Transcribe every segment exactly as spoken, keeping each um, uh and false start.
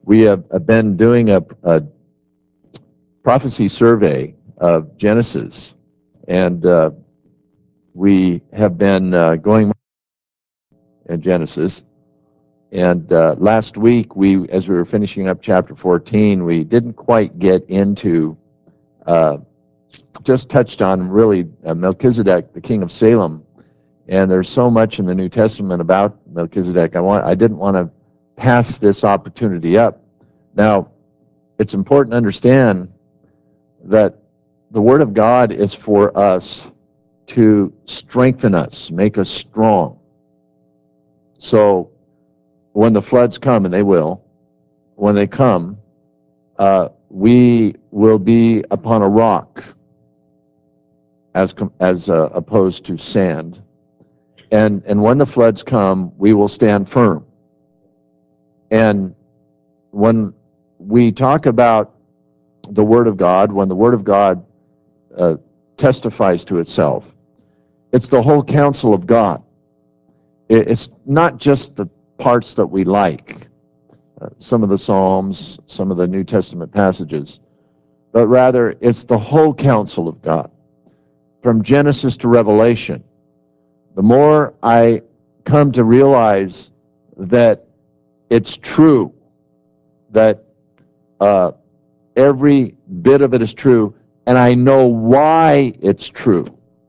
We have been doing a, a prophecy survey of Genesis, and uh, we have been uh, going in Genesis. And uh, last week, we, as we were finishing up chapter fourteen, we didn't quite get into, uh, just touched on really uh, Melchizedek, the king of Salem. And there's so much in the New Testament about Melchizedek. I want, I didn't want to pass this opportunity up. Now, it's important to understand that the Word of God is for us to strengthen us, make us strong. So when the floods come, and they will, when they come, uh, we will be upon a rock as, as uh, opposed to sand. And, and when the floods come, we will stand firm. And when we talk about the Word of God, when the Word of God uh, testifies to itself, it's the whole counsel of God. It's not just the parts that we like, uh, some of the Psalms, some of the New Testament passages, but rather it's the whole counsel of God. From Genesis to Revelation, the more I come to realize that it's true, that uh, every bit of it is true, and I know why it's true,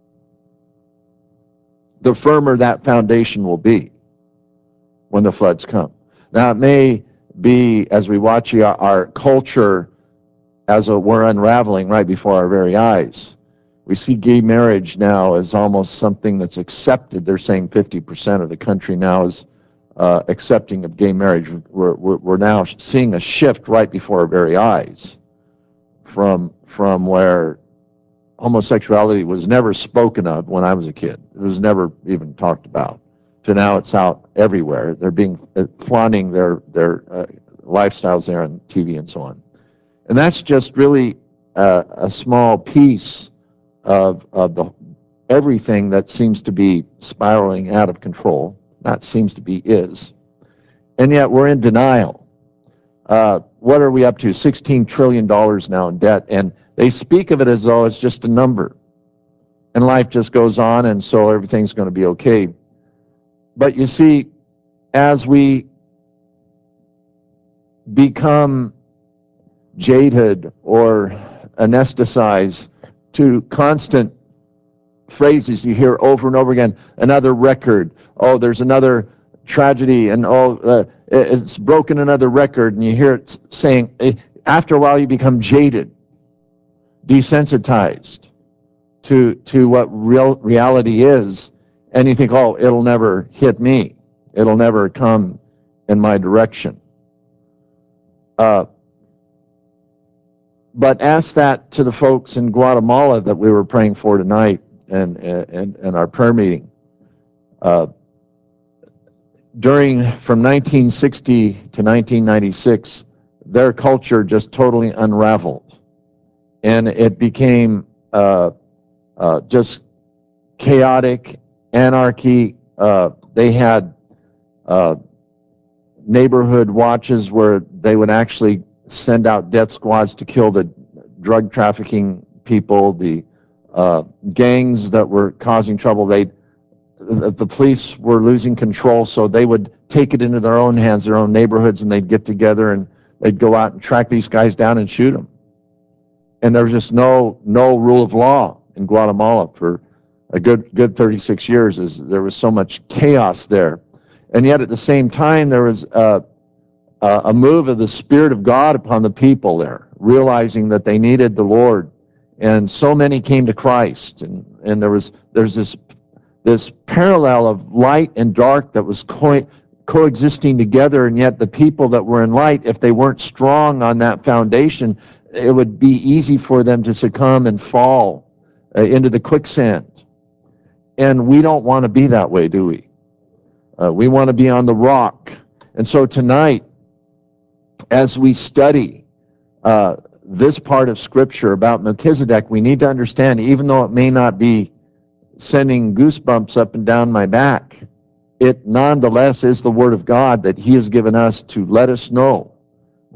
the firmer that foundation will be when the floods come. Now, it may be, as we watch our, our culture as a, we're unraveling right before our very eyes, we see gay marriage now as almost something that's accepted. They're saying fifty percent of the country now is uh, accepting of gay marriage. We're, we're, we're now seeing a shift right before our very eyes from, from where homosexuality was never spoken of when I was a kid. It was never even talked about. To now it's out everywhere. They're being uh, flaunting their, their uh, lifestyles there on T V and so on. And that's just really uh, a small piece of, of the, everything that seems to be spiraling out of control. Not seems to be, is. And yet we're in denial. Uh, what are we up to? sixteen trillion dollars now in debt. And they speak of it as though it's just a number. And life just goes on, and so everything's going to be okay. But you see, as we become jaded or anesthetized to constant phrases you hear over and over again, another record, oh, there's another tragedy, and oh, uh, it's broken another record, and you hear it saying, after a while you become jaded, desensitized to, to what real reality is, and you think, oh, it'll never hit me. It'll never come in my direction. Uh, but ask that to the folks in Guatemala that we were praying for tonight in, in, in our prayer meeting. Uh, during, from nineteen sixty to nineteen ninety-six, their culture just totally unraveled. And it became uh, uh, just chaotic, anarchy. Uh, they had uh, neighborhood watches where they would actually send out death squads to kill the drug trafficking people, the uh, gangs that were causing trouble. They, the police were losing control, so they would take it into their own hands, their own neighborhoods, and they'd get together and they'd go out and track these guys down and shoot them. And there was just no no rule of law in Guatemala for a good good thirty-six years. As there was so much chaos there, and yet at the same time there was a, a move of the Spirit of God upon the people there, realizing that they needed the Lord, and so many came to Christ, and and there was there's this this parallel of light and dark that was co coexisting together, and yet the people that were in light, if they weren't strong on that foundation, it would be easy for them to succumb and fall uh, into the quicksand. And we don't want to be that way, do we? Uh, we want to be on the rock. And so tonight, as we study uh, this part of Scripture about Melchizedek, we need to understand, even though it may not be sending goosebumps up and down my back, it nonetheless is the Word of God that He has given us to let us know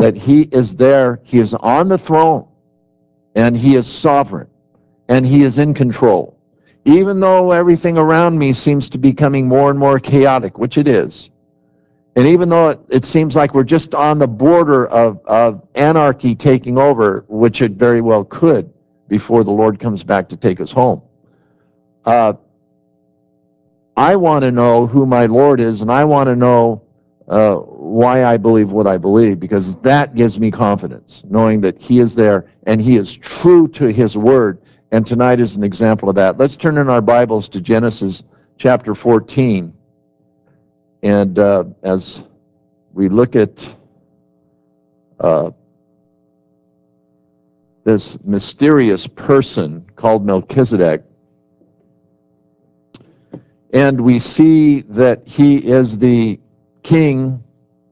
that he is there, he is on the throne, and he is sovereign, and he is in control. Even though everything around me seems to be becoming more and more chaotic, which it is, and even though it, it seems like we're just on the border of, of anarchy taking over, which it very well could before the Lord comes back to take us home, uh, I want to know who my Lord is, and I want to know uh, why I believe what I believe, because that gives me confidence, knowing that he is there and he is true to his word. And tonight is an example of that. Let's turn in our Bibles to Genesis chapter fourteen. And uh, as we look at uh, this mysterious person called Melchizedek, and we see that he is the king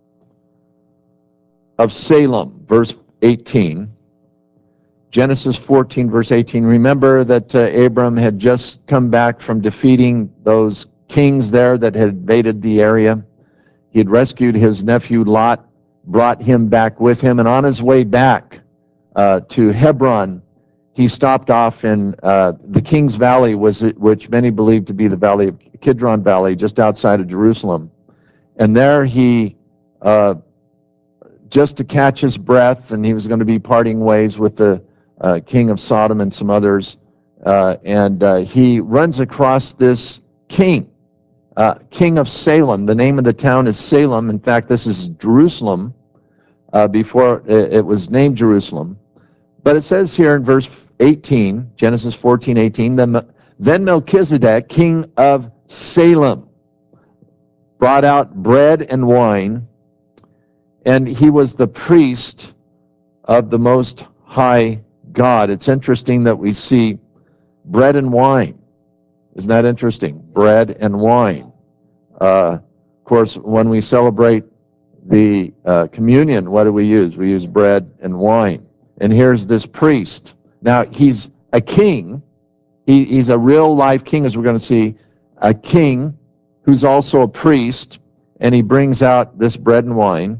of Salem, verse eighteen. Genesis fourteen, verse eighteen. Remember that uh, Abram had just come back from defeating those kings there that had invaded the area. He had rescued his nephew Lot, brought him back with him, and on his way back uh, to Hebron, he stopped off in uh, the King's Valley, was it, which many believe to be the valley of Kidron Valley, just outside of Jerusalem. And there he, uh, just to catch his breath, and he was going to be parting ways with the uh, king of Sodom and some others, uh, and uh, he runs across this king, uh, king of Salem. The name of the town is Salem. In fact, this is Jerusalem uh, before it, it was named Jerusalem. But it says here in verse eighteen, Genesis fourteen, eighteen, then, then Melchizedek, king of Salem, brought out bread and wine, and he was the priest of the Most High God. It's interesting that we see bread and wine. Isn't that interesting? Bread and wine. Uh, of course, when we celebrate the uh, communion, what do we use? We use bread and wine. And here's this priest. Now, he's a king. He, he's a real life king, as we're going to see, a king who's also a priest, and he brings out this bread and wine.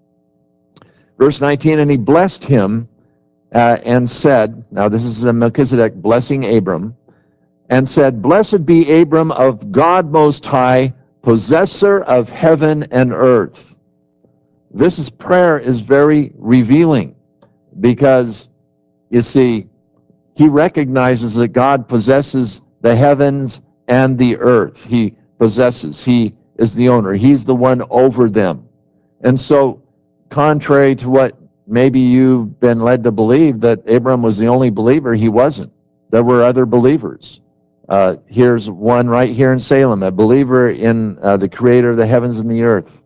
Verse nineteen, and he blessed him uh, and said, now this is Melchizedek blessing Abram, and said, blessed be Abram of God Most High, possessor of heaven and earth. This is, prayer is very revealing, because, you see, he recognizes that God possesses the heavens and the earth. He possesses. He is the owner. He's the one over them. And so, contrary to what maybe you've been led to believe, that Abram was the only believer, he wasn't. There were other believers. Uh, here's one right here in Salem, a believer in uh, the creator of the heavens and the earth.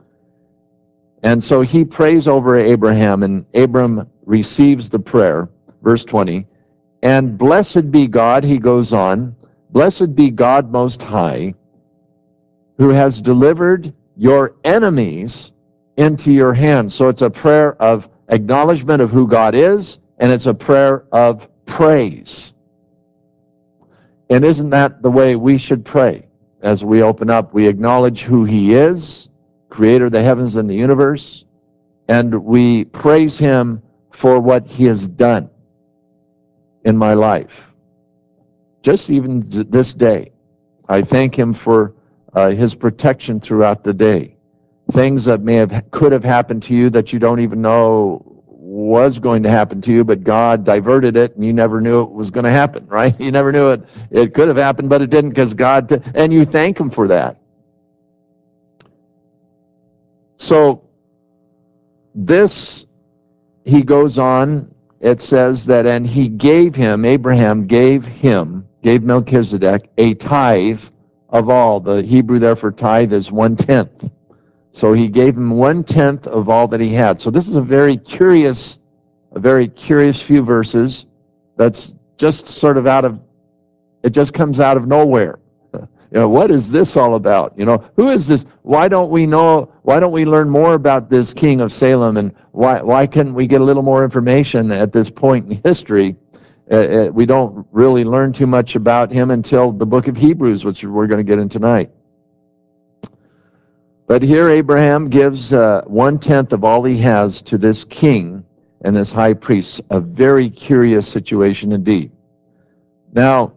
And so he prays over Abraham, and Abram receives the prayer. Verse twenty, and blessed be God, he goes on, blessed be God Most High, who has delivered your enemies into your hands. So it's a prayer of acknowledgement of who God is, and it's a prayer of praise. And isn't that the way we should pray? As we open up, we acknowledge who he is, creator of the heavens and the universe, and we praise him for what he has done in my life. Just even this day, I thank him for uh, his protection throughout the day. Things that may have, could have happened to you that you don't even know was going to happen to you, but God diverted it, and you never knew it was going to happen, right? You never knew it. It could have happened, but it didn't, because God, t- and you thank him for that. So this, he goes on, it says that, and he gave him, Abraham gave him, gave Melchizedek a tithe of all. The Hebrew there for tithe is one-tenth. So he gave him one-tenth of all that he had. So this is a very curious, a very curious few verses that's just sort of out of, it just comes out of nowhere. You know, what is this all about? You know, who is this? Why don't we know, why don't we learn more about this king of Salem, and why, why couldn't we get a little more information at this point in history? Uh, uh, we don't really learn too much about him until the book of Hebrews, which we're going to get in tonight. But here Abraham gives uh, one-tenth of all he has to this king and this high priest, a very curious situation indeed. Now,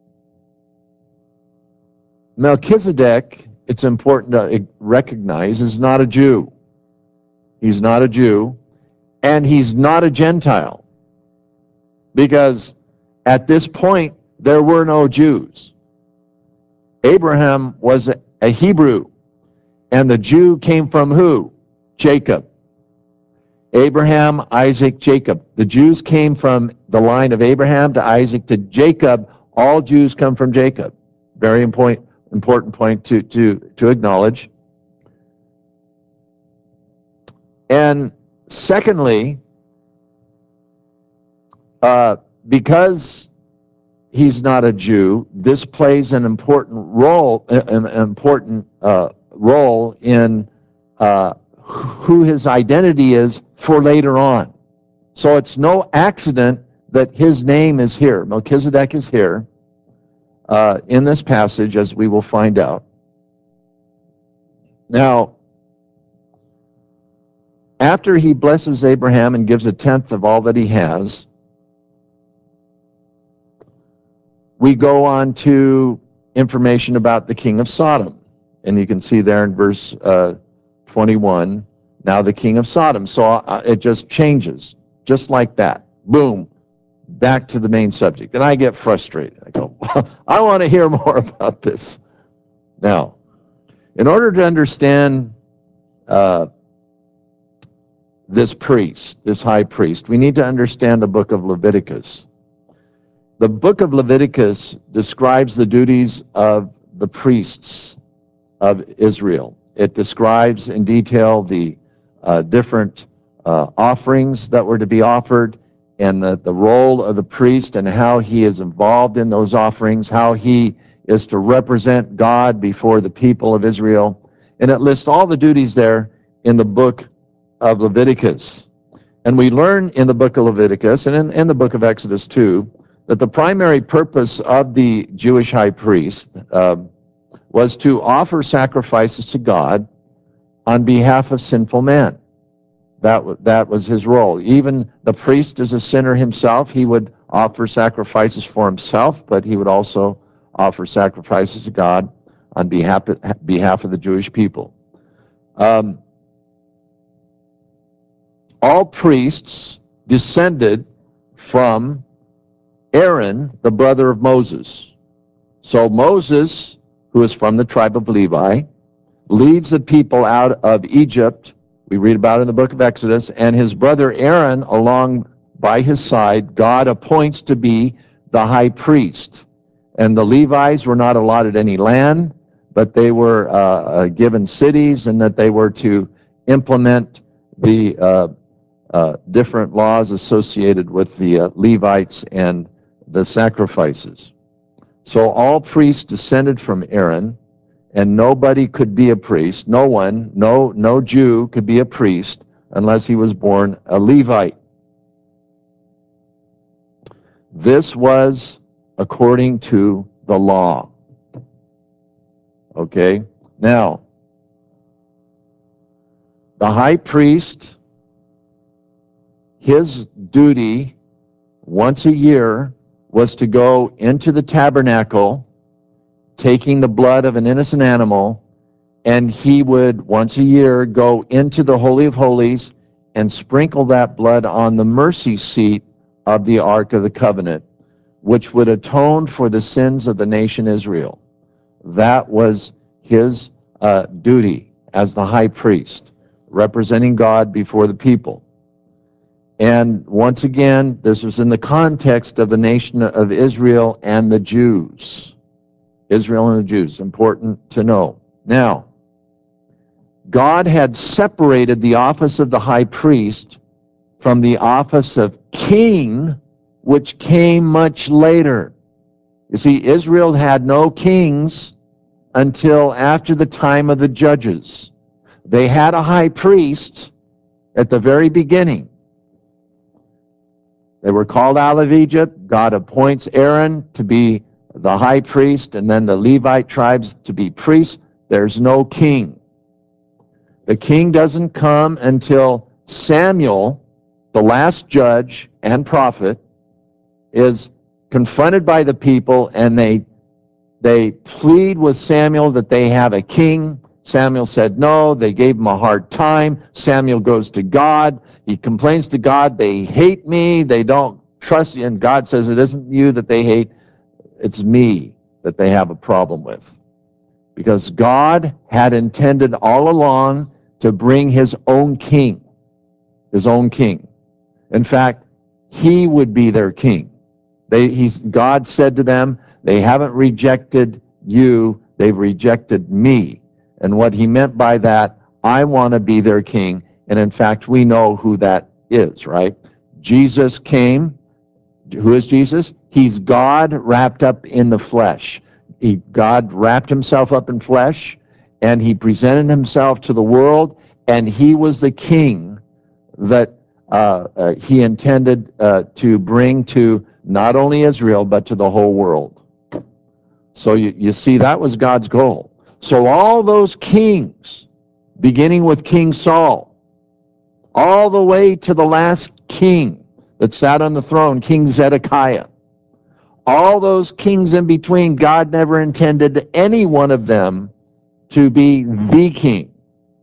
Melchizedek, it's important to recognize, is not a Jew. He's not a Jew, and he's not a Gentile, because at this point, there were no Jews. Abraham was a Hebrew, and the Jew came from who? Jacob. Abraham, Isaac, Jacob. The Jews came from the line of Abraham to Isaac to Jacob. All Jews come from Jacob. Very important, important point to, to, to acknowledge. And secondly, uh, because he's not a Jew, this plays an important role, an important uh, role in uh, who his identity is for later on. So it's no accident that his name is here. Melchizedek is here uh, in this passage, as we will find out. Now, after he blesses Abraham and gives a tenth of all that he has, we go on to information about the king of Sodom. And you can see there in verse uh, twenty-one, now the king of Sodom. So uh, it just changes, just like that. Boom, back to the main subject. And I get frustrated. I go, I want to hear more about this. Now, in order to understand uh, this priest, this high priest, we need to understand the book of Leviticus. The book of Leviticus describes the duties of the priests of Israel. It describes in detail the uh, different uh, offerings that were to be offered, and the, the role of the priest and how he is involved in those offerings, how he is to represent God before the people of Israel. And it lists all the duties there in the book of Leviticus. And we learn in the book of Leviticus, and in, in the book of Exodus too, that the primary purpose of the Jewish high priest uh, was to offer sacrifices to God on behalf of sinful man. That, that was his role. Even the priest is a sinner himself. He would offer sacrifices for himself, but he would also offer sacrifices to God on behalf of, behalf of the Jewish people. Um, all priests descended from Aaron, the brother of Moses. So Moses, who is from the tribe of Levi, leads the people out of Egypt. We read about it in the book of Exodus, and his brother Aaron, along by his side, God appoints to be the high priest. And the Levites were not allotted any land, but they were uh, uh, given cities, and that they were to implement the uh, uh, different laws associated with the uh, Levites and the sacrifices. So all priests descended from Aaron, and nobody could be a priest. No one, no, no Jew could be a priest unless he was born a Levite. This was according to the law. Okay? Now, the high priest, his duty once a year was to go into the tabernacle, taking the blood of an innocent animal, and he would once a year go into the Holy of Holies and sprinkle that blood on the mercy seat of the Ark of the Covenant, which would atone for the sins of the nation Israel. That was his uh, duty as the high priest, representing God before the people. And once again, this was in the context of the nation of Israel and the Jews. Israel and the Jews, important to know. Now, God had separated the office of the high priest from the office of king, which came much later. You see, Israel had no kings until after the time of the judges. They had a high priest at the very beginning. They were called out of Egypt. God appoints Aaron to be the high priest, and then the Levite tribes to be priests. There's no king. The king doesn't come until Samuel, the last judge and prophet, is confronted by the people, and they they plead with Samuel that they have a king. Samuel said no. They gave him a hard time. Samuel goes to God. He complains to God, they hate me, they don't trust you. And God says, it isn't you that they hate, it's me that they have a problem with. Because God had intended all along to bring his own king, his own king. In fact, he would be their king. They, he's, God said to them, they haven't rejected you, they've rejected me. And what he meant by that, I want to be their king. And in fact, we know who that is, right? Jesus came. Who is Jesus? He's God wrapped up in the flesh. He, God wrapped himself up in flesh, and he presented himself to the world, and he was the king that uh, uh, he intended uh, to bring to not only Israel, but to the whole world. So you, you see, that was God's goal. So all those kings, beginning with King Saul, all the way to the last king that sat on the throne, King Zedekiah, all those kings in between, God never intended any one of them to be the king.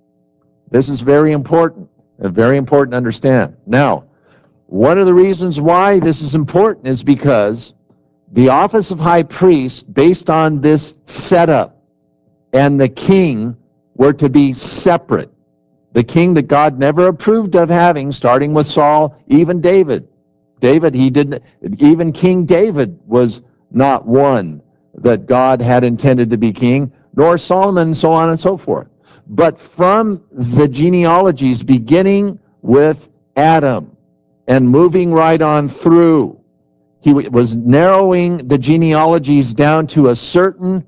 This is very important, very important to understand. Now, one of the reasons why this is important is because the office of high priest, based on this setup, and the king were to be separate. The king that God never approved of having, starting with Saul, even David. David, he didn't, even King David was not one that God had intended to be king, nor Solomon, and so on and so forth. But from the genealogies, beginning with Adam and moving right on through, he was narrowing the genealogies down to a certain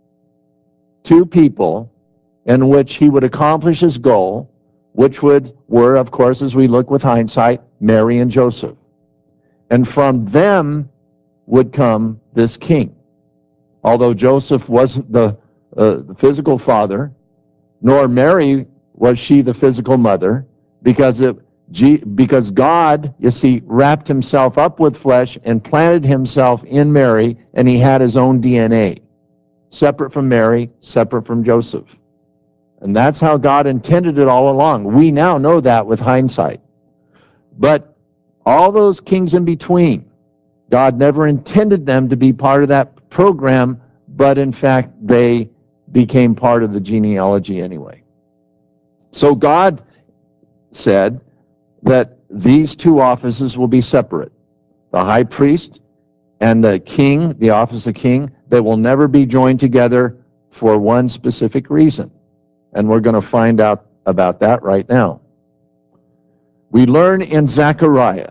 two people in which he would accomplish his goal, which would were, of course, as we look with hindsight, Mary and Joseph. And from them would come this king. Although Joseph wasn't the, uh, the physical father, nor Mary was she the physical mother, because it, because God, you see, wrapped himself up with flesh and planted himself in Mary, and he had his own D N A, separate from Mary, separate from Joseph. And that's how God intended it all along. We now know that with hindsight. But all those kings in between, God never intended them to be part of that program, but in fact, they became part of the genealogy anyway. So God said that these two offices will be separate. The high priest and the king, the office of king, they will never be joined together for one specific reason. And we're going to find out about that right now. We learn in Zechariah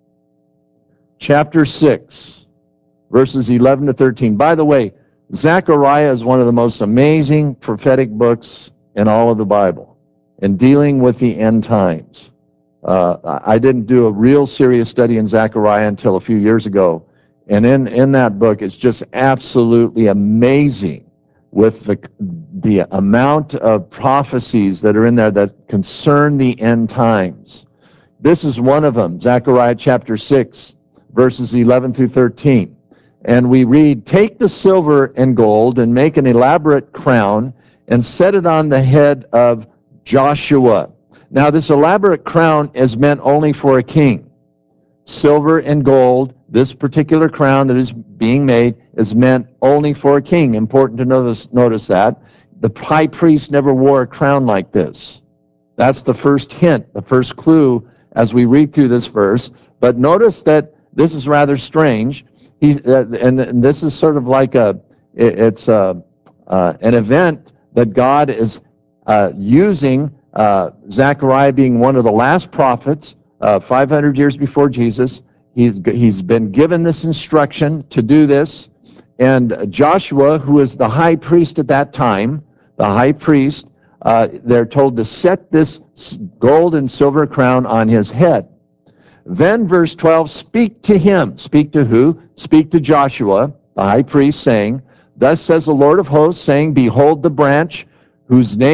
chapter six, verses eleven to thirteen. By the way, Zechariah is one of the most amazing prophetic books in all of the Bible in dealing with the end times. Uh, I didn't do a real serious study in Zechariah until a few years ago. And in, in that book, it's just absolutely amazing with the, the amount of prophecies that are in there that concern the end times. This is one of them, Zechariah chapter six, verses eleven through thirteen. And we read, "Take the silver and gold and make an elaborate crown and set it on the head of Joshua." Now, this elaborate crown is meant only for a king. Silver and gold, this particular crown that is being made, is meant only for a king. Important to notice, notice that. The high priest never wore a crown like this. That's the first hint, the first clue as we read through this verse. But notice that this is rather strange. He, uh, and, and this is sort of like a, it, it's a, uh, an event that God is uh, using, uh, Zechariah being one of the last prophets, uh, five hundred years before Jesus. He's, he's been given this instruction to do this. And Joshua, who is the high priest at that time, the high priest, uh, they're told to set this gold and silver crown on his head. Then verse twelve, "Speak to him." Speak to who? Speak to Joshua, the high priest, saying, "Thus says the Lord of hosts, saying, Behold the branch whose name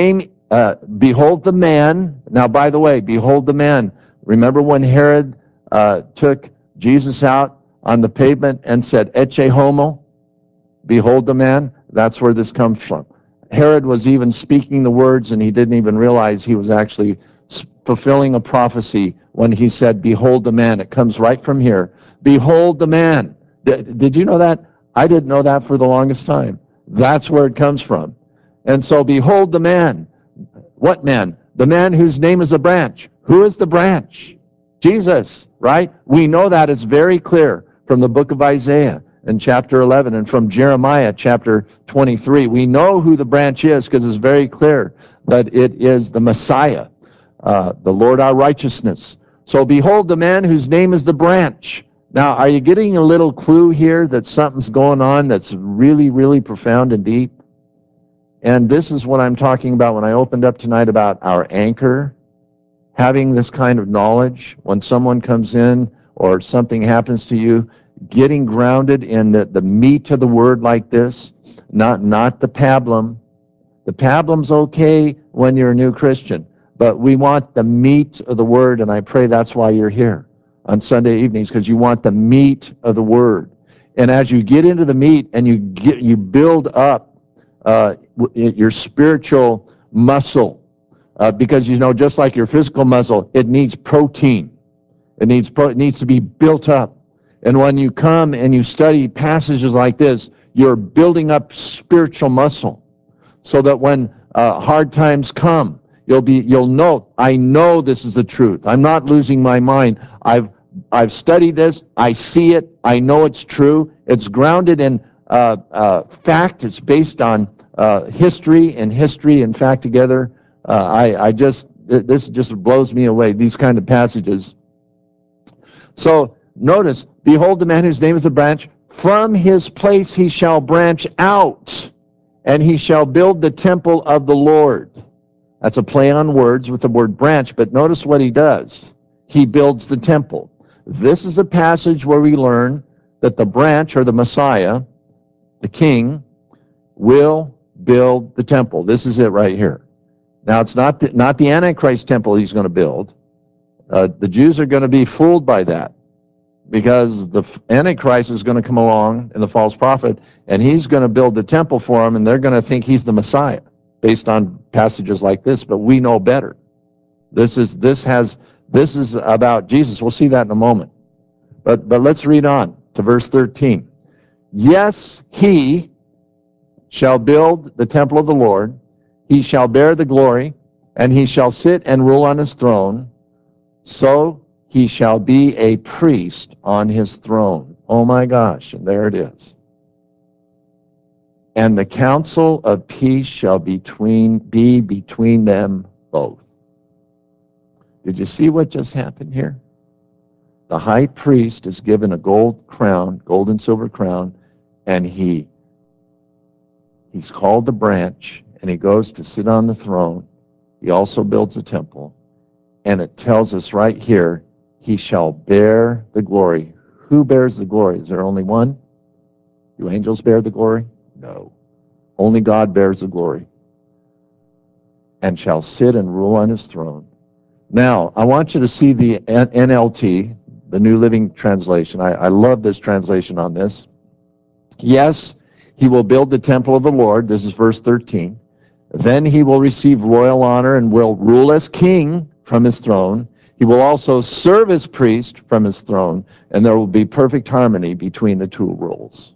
uh, behold the man. Now, by the way, behold the man. Remember when Herod uh, took Jesus out on the pavement and said, Ecce homo, behold the man? That's where this comes from. Herod was even speaking the words, and he didn't even realize he was actually fulfilling a prophecy when he said, behold the man. It comes right from here. Behold the man. Did, did you know that? I didn't know that for the longest time. That's where it comes from. And so, behold the man. What man? The man whose name is a branch. Who is the branch? Jesus, right? We know that. It's very clear from the book of Isaiah in chapter eleven and from Jeremiah chapter twenty-three. We know who the branch is because it's very clear that it is the Messiah, uh, the Lord our righteousness. So behold the man whose name is the branch. Now, are you getting a little clue here that something's going on that's really, really profound and deep? And this is what I'm talking about when I opened up tonight about our anchor, having this kind of knowledge when someone comes in or something happens to you, getting grounded in the, the meat of the word like this, not, not the pablum. The pablum's okay when you're a new Christian, but we want the meat of the word, and I pray that's why you're here on Sunday evenings, because you want the meat of the word. And as you get into the meat and you get you build up uh, your spiritual muscle, uh, because you know, just like your physical muscle, it needs protein. It needs pro- it needs to be built up. And when you come and you study passages like this, you're building up spiritual muscle, so that when uh, hard times come, you'll be you'll know, I know this is the truth. I'm not losing my mind. I've I've studied this. I see it. I know it's true. It's grounded in uh, uh, fact. It's based on uh, history and history and fact together. Uh, I I just this just blows me away. These kind of passages. So notice, behold the man whose name is the branch. From his place he shall branch out, and he shall build the temple of the Lord. That's a play on words with the word branch, but notice what he does. He builds the temple. This is the passage where we learn that the branch, or the Messiah, the king, will build the temple. This is it right here. Now, it's not the, not the Antichrist temple he's going to build. Uh, the Jews are going to be fooled by that, because the Antichrist is going to come along, and the false prophet, and he's going to build the temple for them, and they're going to think he's the Messiah based on passages like this, but we know better. This is this has this is about Jesus. We'll see that in a moment. But but let's read on to verse thirteen. Yes, he shall build the temple of the Lord. He shall bear the glory, and he shall sit and rule on his throne. So he shall be a priest on his throne. Oh my gosh, and there it is. And the counsel of peace shall between, be between them both. Did you see what just happened here? The high priest is given a gold crown, gold and silver crown, and he he's called the branch, and he goes to sit on the throne. He also builds a temple, and it tells us right here, he shall bear the glory. Who bears the glory? Is there only one? Do angels bear the glory? No. Only God bears the glory. And shall sit and rule on his throne. Now, I want you to see the N L T, the New Living Translation. I, I love this translation on this. Yes, he will build the temple of the Lord. This is verse thirteen. Then he will receive royal honor and will rule as king from his throne. He will also serve as priest from his throne, and there will be perfect harmony between the two rules.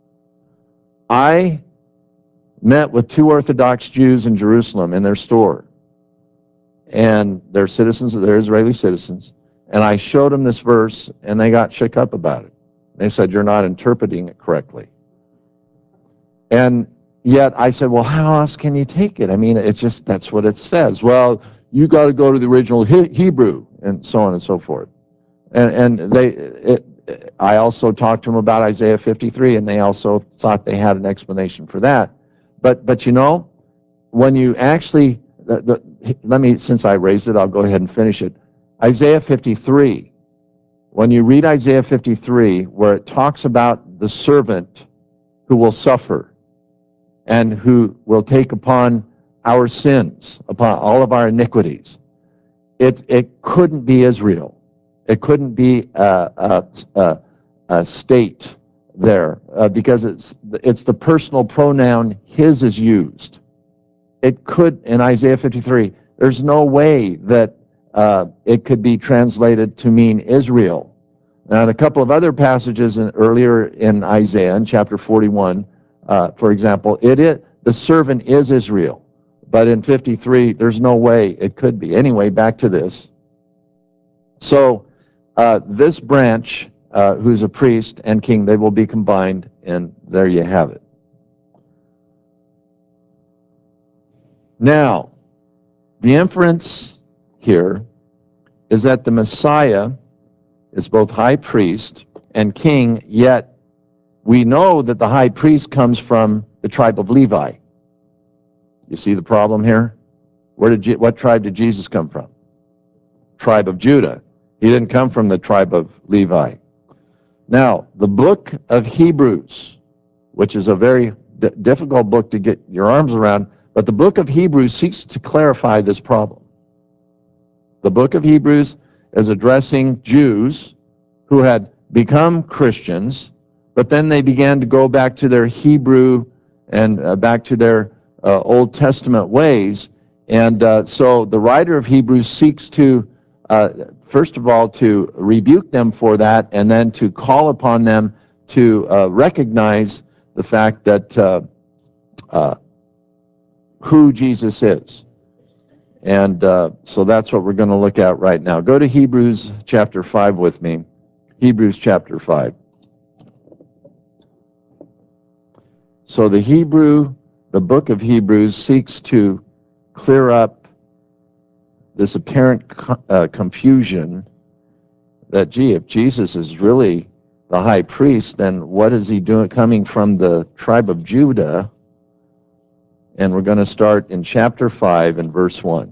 I met with two Orthodox Jews in Jerusalem in their store, and they're citizens, they're Israeli citizens, and I showed them this verse, and they got shook up about it. They said, you're not interpreting it correctly. And yet I said, well, how else can you take it? I mean, it's just, that's what it says. Well, you got to go to the original he- Hebrew, and so on and so forth. And, and they, it, I also talked to them about Isaiah fifty-three, and they also thought they had an explanation for that. But, but you know, when you actually, the, the, let me, since I raised it, I'll go ahead and finish it. Isaiah fifty-three, when you read Isaiah fifty-three, where it talks about the servant who will suffer and who will take upon our sins, upon all of our iniquities. It, it couldn't be Israel. It couldn't be a, a, a, a state there uh, because it's, it's the personal pronoun his is used. It could, in Isaiah fifty-three, there's no way that uh, it could be translated to mean Israel. Now, in a couple of other passages in, earlier in Isaiah, in chapter forty-one, uh, for example, it is, the servant is Israel. But in fifty-three, there's no way it could be. Anyway, back to this. So uh, this branch, uh, who's a priest and king, they will be combined, and there you have it. Now, the inference here is that the Messiah is both high priest and king, yet we know that the high priest comes from the tribe of Levi. You see the problem here? Where did Je- what tribe did Jesus come from? Tribe of Judah. He didn't come from the tribe of Levi. Now, the book of Hebrews, which is a very d- difficult book to get your arms around, but the book of Hebrews seeks to clarify this problem. The book of Hebrews is addressing Jews who had become Christians, but then they began to go back to their Hebrew and uh, back to their uh, Old Testament ways. And uh, so the writer of Hebrews seeks to, uh, first of all, to rebuke them for that, and then to call upon them to uh, recognize the fact that uh, uh, who Jesus is. And uh, so that's what we're going to look at right now. Go to Hebrews chapter five with me. Hebrews chapter five. So the Hebrew, the book of Hebrews seeks to clear up this apparent co- uh, confusion that, gee, if Jesus is really the high priest, then what is he doing coming from the tribe of Judah? And we're going to start in chapter five and verse one.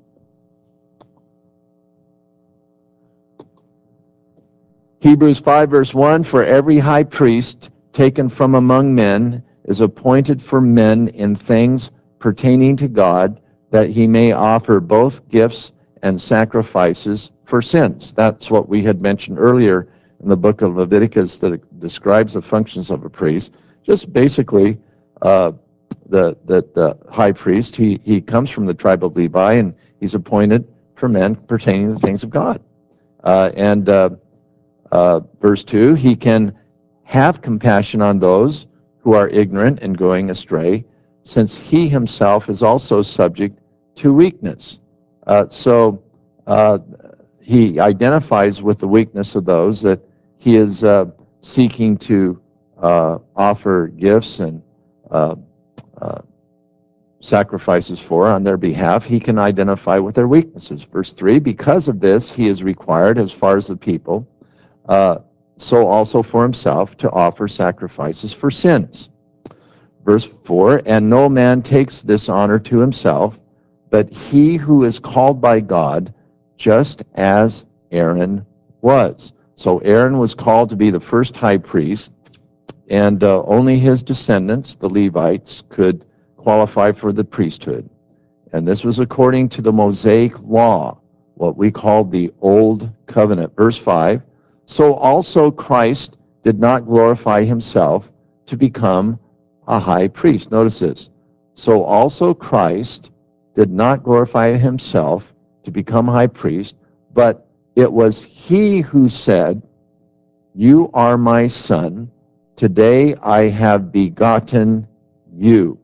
Hebrews five, verse one, for every high priest taken from among men is appointed for men in things pertaining to God, that he may offer both gifts and sacrifices for sins. That's what we had mentioned earlier in the book of Leviticus that describes the functions of a priest. Just basically, uh, the, the, the high priest, he, he comes from the tribe of Levi, and he's appointed for men pertaining to the things of God. Uh, and uh, uh, verse two, he can have compassion on those who are ignorant and going astray, since he himself is also subject to weakness. Uh, so uh, he identifies with the weakness of those that he is uh, seeking to uh, offer gifts and uh, uh, sacrifices for on their behalf. He can identify with their weaknesses. Verse three, because of this, he is required, as far as the people, uh, so also for himself, to offer sacrifices for sins. Verse four, and no man takes this honor to himself, but he who is called by God, just as Aaron was. So Aaron was called to be the first high priest, and uh, only his descendants, the Levites, could qualify for the priesthood. And this was according to the Mosaic law, what we call the Old Covenant. Verse five, so also Christ did not glorify himself to become a high priest. Notice this. So also Christ did not glorify himself to become high priest, but it was he who said, you are my son, today I have begotten you.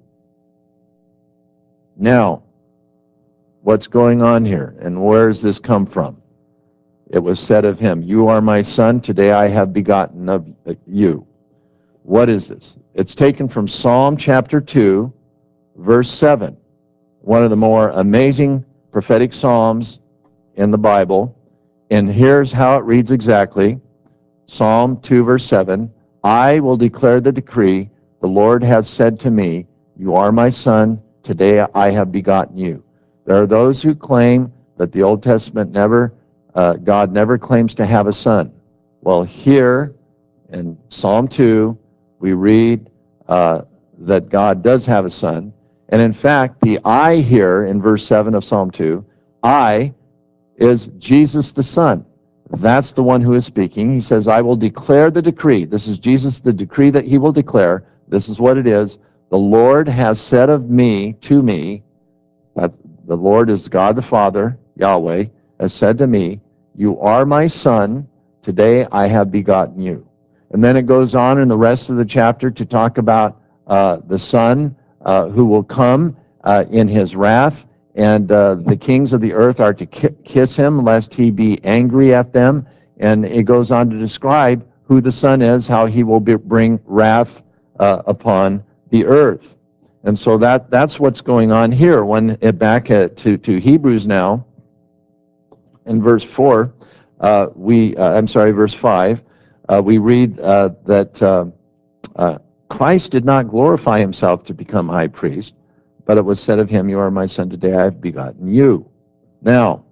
Now, what's going on here, and where does this come from? It was said of him, you are my son, today I have begotten of you. What is this? It's taken from Psalm chapter two, verse seven, one of the more amazing prophetic psalms in the Bible. And here's how it reads exactly. Psalm two, verse seven, I will declare the decree, the Lord has said to me, you are my son, today I have begotten you. There are those who claim that the Old Testament never, uh, God never claims to have a son. Well, here in Psalm two, we read uh, that God does have a son, And in fact, the I here in verse seven of Psalm two, I is Jesus the Son. That's the one who is speaking. He says, I will declare the decree. This is Jesus, the decree that he will declare. This is what it is. The Lord has said of me, to me, that the Lord is God the Father, Yahweh, has said to me, you are my son, today I have begotten you. And then it goes on in the rest of the chapter to talk about uh, the Son uh, who will come uh, in his wrath, and uh, the kings of the earth are to ki kiss him, lest he be angry at them. And it goes on to describe who the Son is, how he will be, bring wrath uh, upon the earth. And so that, that's what's going on here. When it back at, to, to Hebrews now, in verse four, uh, we, uh, I'm sorry, verse five, uh, we read uh, that uh, uh, Christ did not glorify himself to become high priest, but it was said of him, you are my son, today I have begotten you. Now,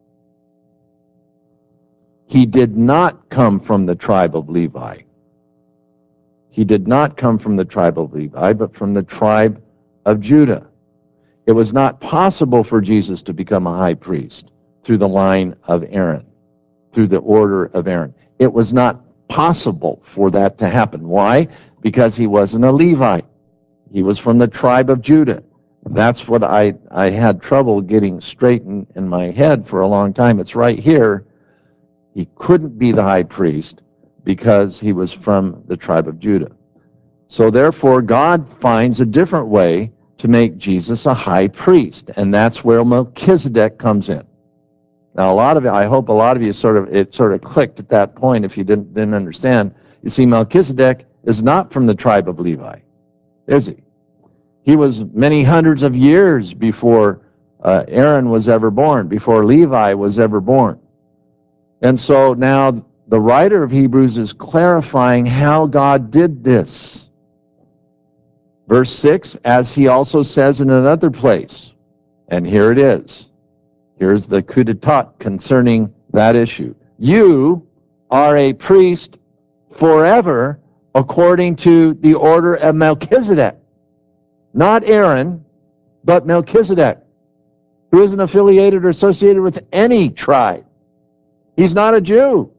he did not come from the tribe of Levi. He did not come from the tribe of Levi, but from the tribe of Judah. It was not possible for Jesus to become a high priest through the line of Aaron, through the order of Aaron. It was not possible for that to happen. Why? Because he wasn't a Levite. He was from the tribe of Judah. That's what I, I had trouble getting straight in, in my head for a long time. It's right here. He couldn't be the high priest because he was from the tribe of Judah. So therefore, God finds a different way to make Jesus a high priest, and that's where Melchizedek comes in. Now, a lot of you, I hope a lot of you sort of, it sort of clicked at that point if you didn't, didn't understand. You see, Melchizedek is not from the tribe of Levi, is he? He was many hundreds of years before uh, Aaron was ever born, before Levi was ever born. And so now the writer of Hebrews is clarifying how God did this. Verse six, as he also says in another place, and here it is. Here's the coup d'etat concerning that issue. You are a priest forever according to the order of Melchizedek. Not Aaron, but Melchizedek, who isn't affiliated or associated with any tribe. He's not a Jew.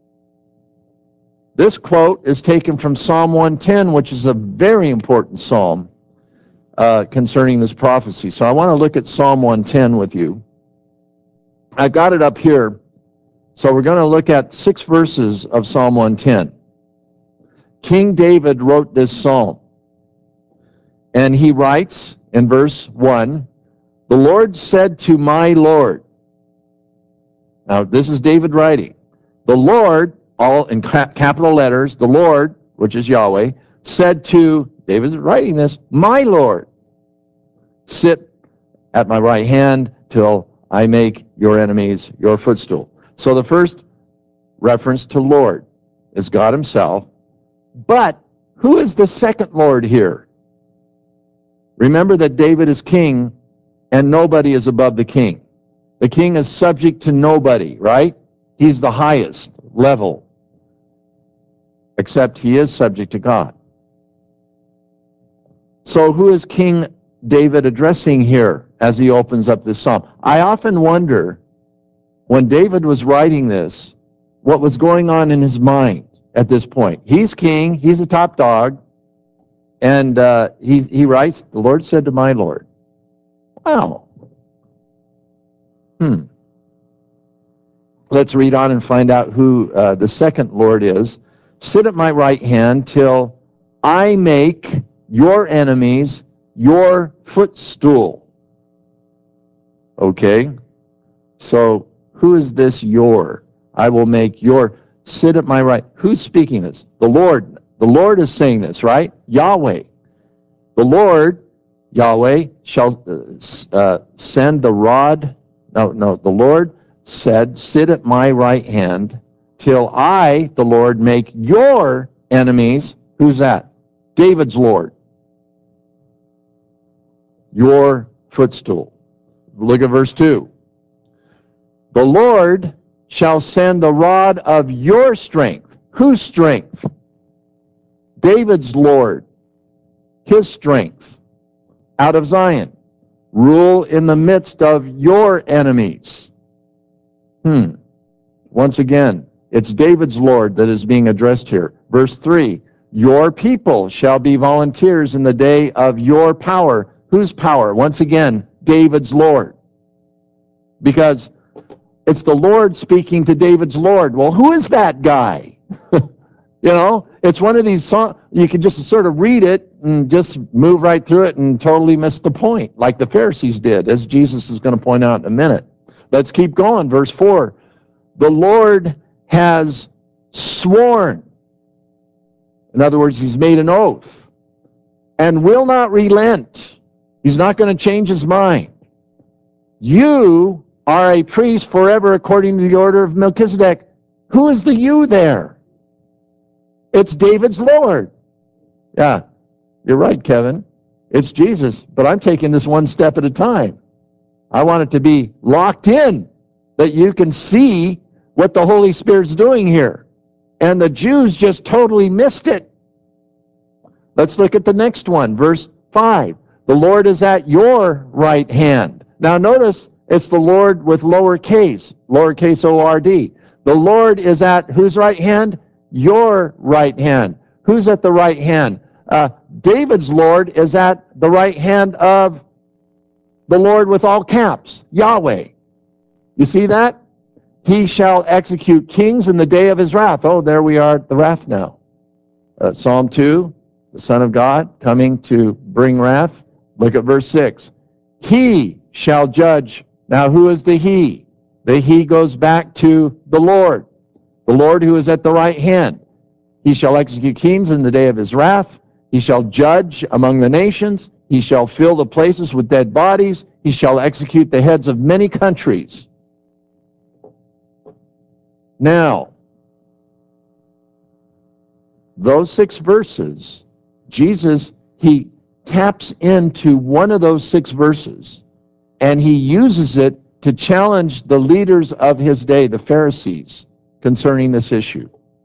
This quote is taken from Psalm one ten, which is a very important psalm uh, concerning this prophecy. So I want to look at Psalm one ten with you. I've got it up here. So we're going to look at six verses of Psalm one ten. King David wrote this psalm. And he writes in verse one, the Lord said to my Lord. Now, this is David writing. The Lord, all in capital letters, the Lord, which is Yahweh, said to, David's writing this, my Lord, sit at my right hand till I make your enemies your footstool. So the first reference to Lord is God himself. But who is the second Lord here? Remember that David is king and nobody is above the king. The king is subject to nobody, right? He's the highest level, except he is subject to God. So who is King David addressing here as he opens up this psalm? I often wonder, when David was writing this, what was going on in his mind at this point. He's king, he's a top dog, and uh, he, he writes, the Lord said to my Lord. Wow. Hmm. Let's read on and find out who uh, the second Lord is. Sit at my right hand till I make your enemies your footstool. Okay? So who is this your? I will make your, sit at my right. Who's speaking this? The Lord. The Lord is saying this, right? Yahweh. The Lord, Yahweh, shall uh, uh, send the rod. No, no, the Lord said, sit at my right hand till I, the Lord, make your enemies, who's that? David's Lord, your footstool. Look at verse two. The Lord shall send the rod of your strength. Whose strength? David's Lord, his strength, out of Zion. Rule in the midst of your enemies. Hmm. Once again, it's David's Lord that is being addressed here. Verse three, your people shall be volunteers in the day of your power. Whose power? Once again, David's Lord. Because it's the Lord speaking to David's Lord. Well, who is that guy? You know, it's one of these songs, you can just sort of read it and just move right through it and totally miss the point, like the Pharisees did, as Jesus is going to point out in a minute. Let's keep going. Verse four, the Lord has sworn. In other words, he's made an oath and will not relent. He's not going to change his mind. You are a priest forever according to the order of Melchizedek. Who is the you there? It's David's Lord. Yeah, you're right, Kevin. It's Jesus, but I'm taking this one step at a time. I want it to be locked in, that you can see what the Holy Spirit's doing here. And the Jews just totally missed it. Let's look at the next one, verse five. The Lord is at your right hand. Now notice it's the Lord with lowercase, lowercase O R D. The Lord is at whose right hand? Your right hand. Who's at the right hand? Uh, David's Lord is at the right hand of the Lord with all caps, Yahweh. You see that? He shall execute kings in the day of his wrath. Oh, there we are at the wrath now. Uh, Psalm two, the Son of God coming to bring wrath. Look at verse six. He shall judge. Now, who is the he? The he goes back to the Lord. The Lord who is at the right hand. He shall execute kings in the day of his wrath. He shall judge among the nations. He shall fill the places with dead bodies. He shall execute the heads of many countries. Now, those six verses, Jesus, he taps into one of those six verses, and he uses it to challenge the leaders of his day, the Pharisees, concerning this issue.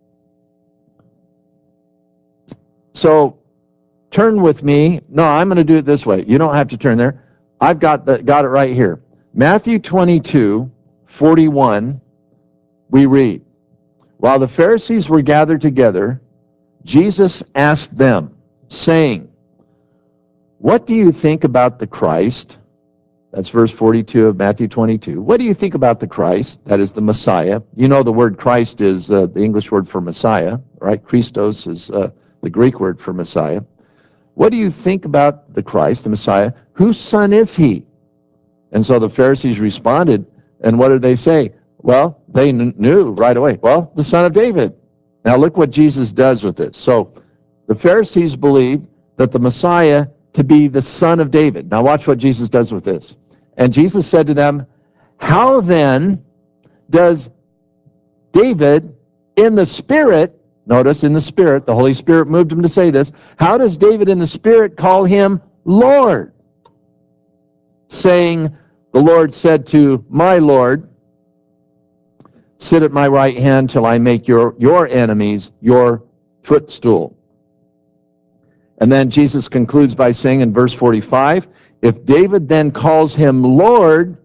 So turn with me. No, I'm going to do it this way. You don't have to turn there. I've got, the, got it right here. Matthew twenty-two, forty-one, we read, while the Pharisees were gathered together, Jesus asked them, saying, what do you think about the Christ? That's verse forty-two of Matthew twenty-two. What do you think about the Christ? That is the Messiah. You know the word Christ is uh, the English word for Messiah, right? Christos is uh, the Greek word for Messiah. What do you think about the Christ, the Messiah? Whose son is he? And so the Pharisees responded, and what did they say? Well, they kn- knew right away. Well, the son of David. Now look what Jesus does with it. So the Pharisees believed that the Messiah to be the son of David. Now watch what Jesus does with this. And Jesus said to them, how then does David in the Spirit, notice in the Spirit, the Holy Spirit moved him to say this, how does David in the Spirit call him Lord? Saying, the Lord said to my Lord, sit at my right hand till I make your, your enemies your footstool. And then Jesus concludes by saying in verse forty-five, if David then calls him Lord,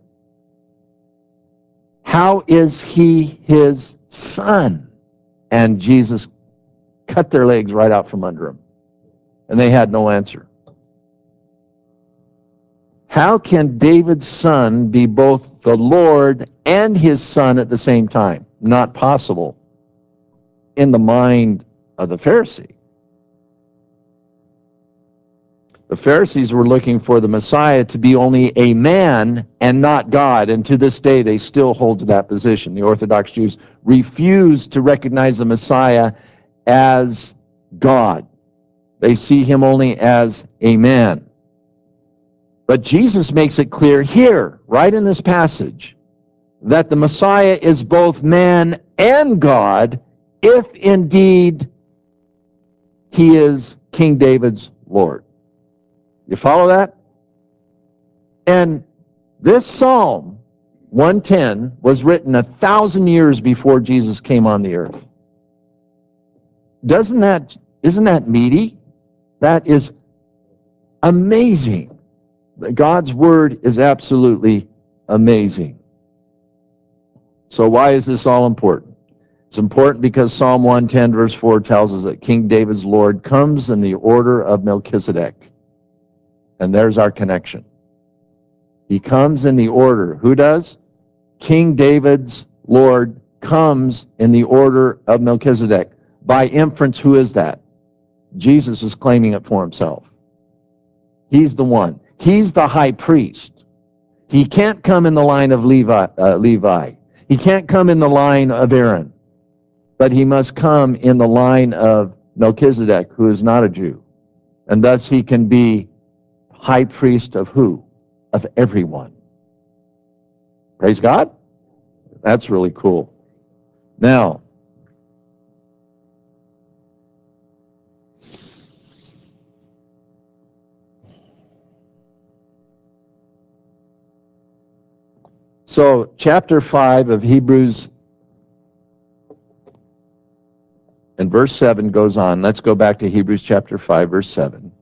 how is he his son? And Jesus cut their legs right out from under them. And they had no answer. How can David's son be both the Lord and his son at the same time? Not possible in the mind of the Pharisee. The Pharisees were looking for the Messiah to be only a man and not God, and to this day they still hold to that position. The Orthodox Jews refuse to recognize the Messiah as God. They see him only as a man. But Jesus makes it clear here, right in this passage, that the Messiah is both man and God, if indeed he is King David's Lord. You follow that? And this Psalm one ten was written a thousand years before Jesus came on the earth. Doesn't that, isn't that meaty? That is amazing God's word is absolutely amazing. So why is this all important? It's important because Psalm one ten verse four tells us that King David's Lord comes in the order of Melchizedek. And there's our connection. He comes in the order. Who does? King David's Lord comes in the order of Melchizedek. By inference, who is that? Jesus is claiming it for himself. He's the one. He's the high priest. He can't come in the line of Levi. Uh, Levi. He can't come in the line of Aaron, but he must come in the line of Melchizedek, who is not a Jew. And thus he can be high priest of who? Of everyone. Praise God. That's really cool. Now, so chapter five of Hebrews and verse seven goes on. Let's go back to Hebrews chapter five, verse seven.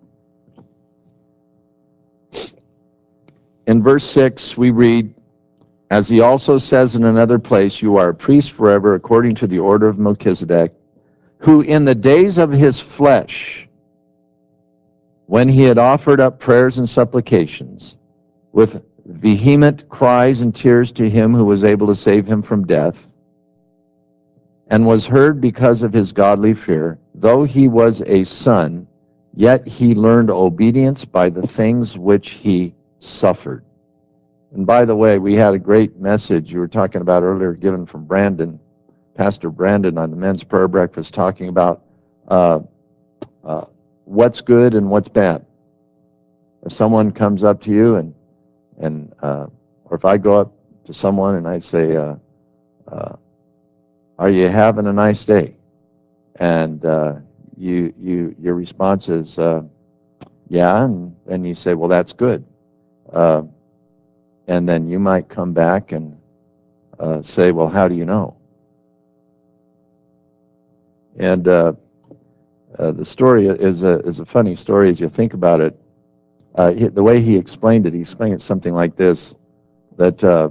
In verse six, we read, as he also says in another place, you are a priest forever according to the order of Melchizedek, who in the days of his flesh, when he had offered up prayers and supplications with vehement cries and tears to him who was able to save him from death, and was heard because of his godly fear, though he was a son, yet he learned obedience by the things which he suffered. And by the way, we had a great message you were talking about earlier given from Brandon, Pastor Brandon, on the men's prayer breakfast, talking about uh, uh, what's good and what's bad. If someone comes up to you and, and uh, or if I go up to someone and I say, uh, uh, are you having a nice day? And uh, you, you, your response is, uh, yeah, and then you say, well, that's good. Uh, and then you might come back and uh, say, well, how do you know? And uh, uh, the story is a, is a funny story as you think about it. Uh, he, the way he explained it, he explained it something like this, that uh,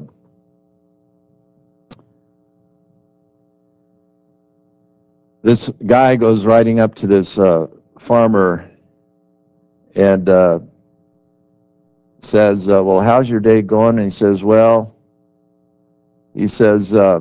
this guy goes riding up to this uh, farmer and uh, says, uh, well, how's your day going? And he says, well, he says, uh,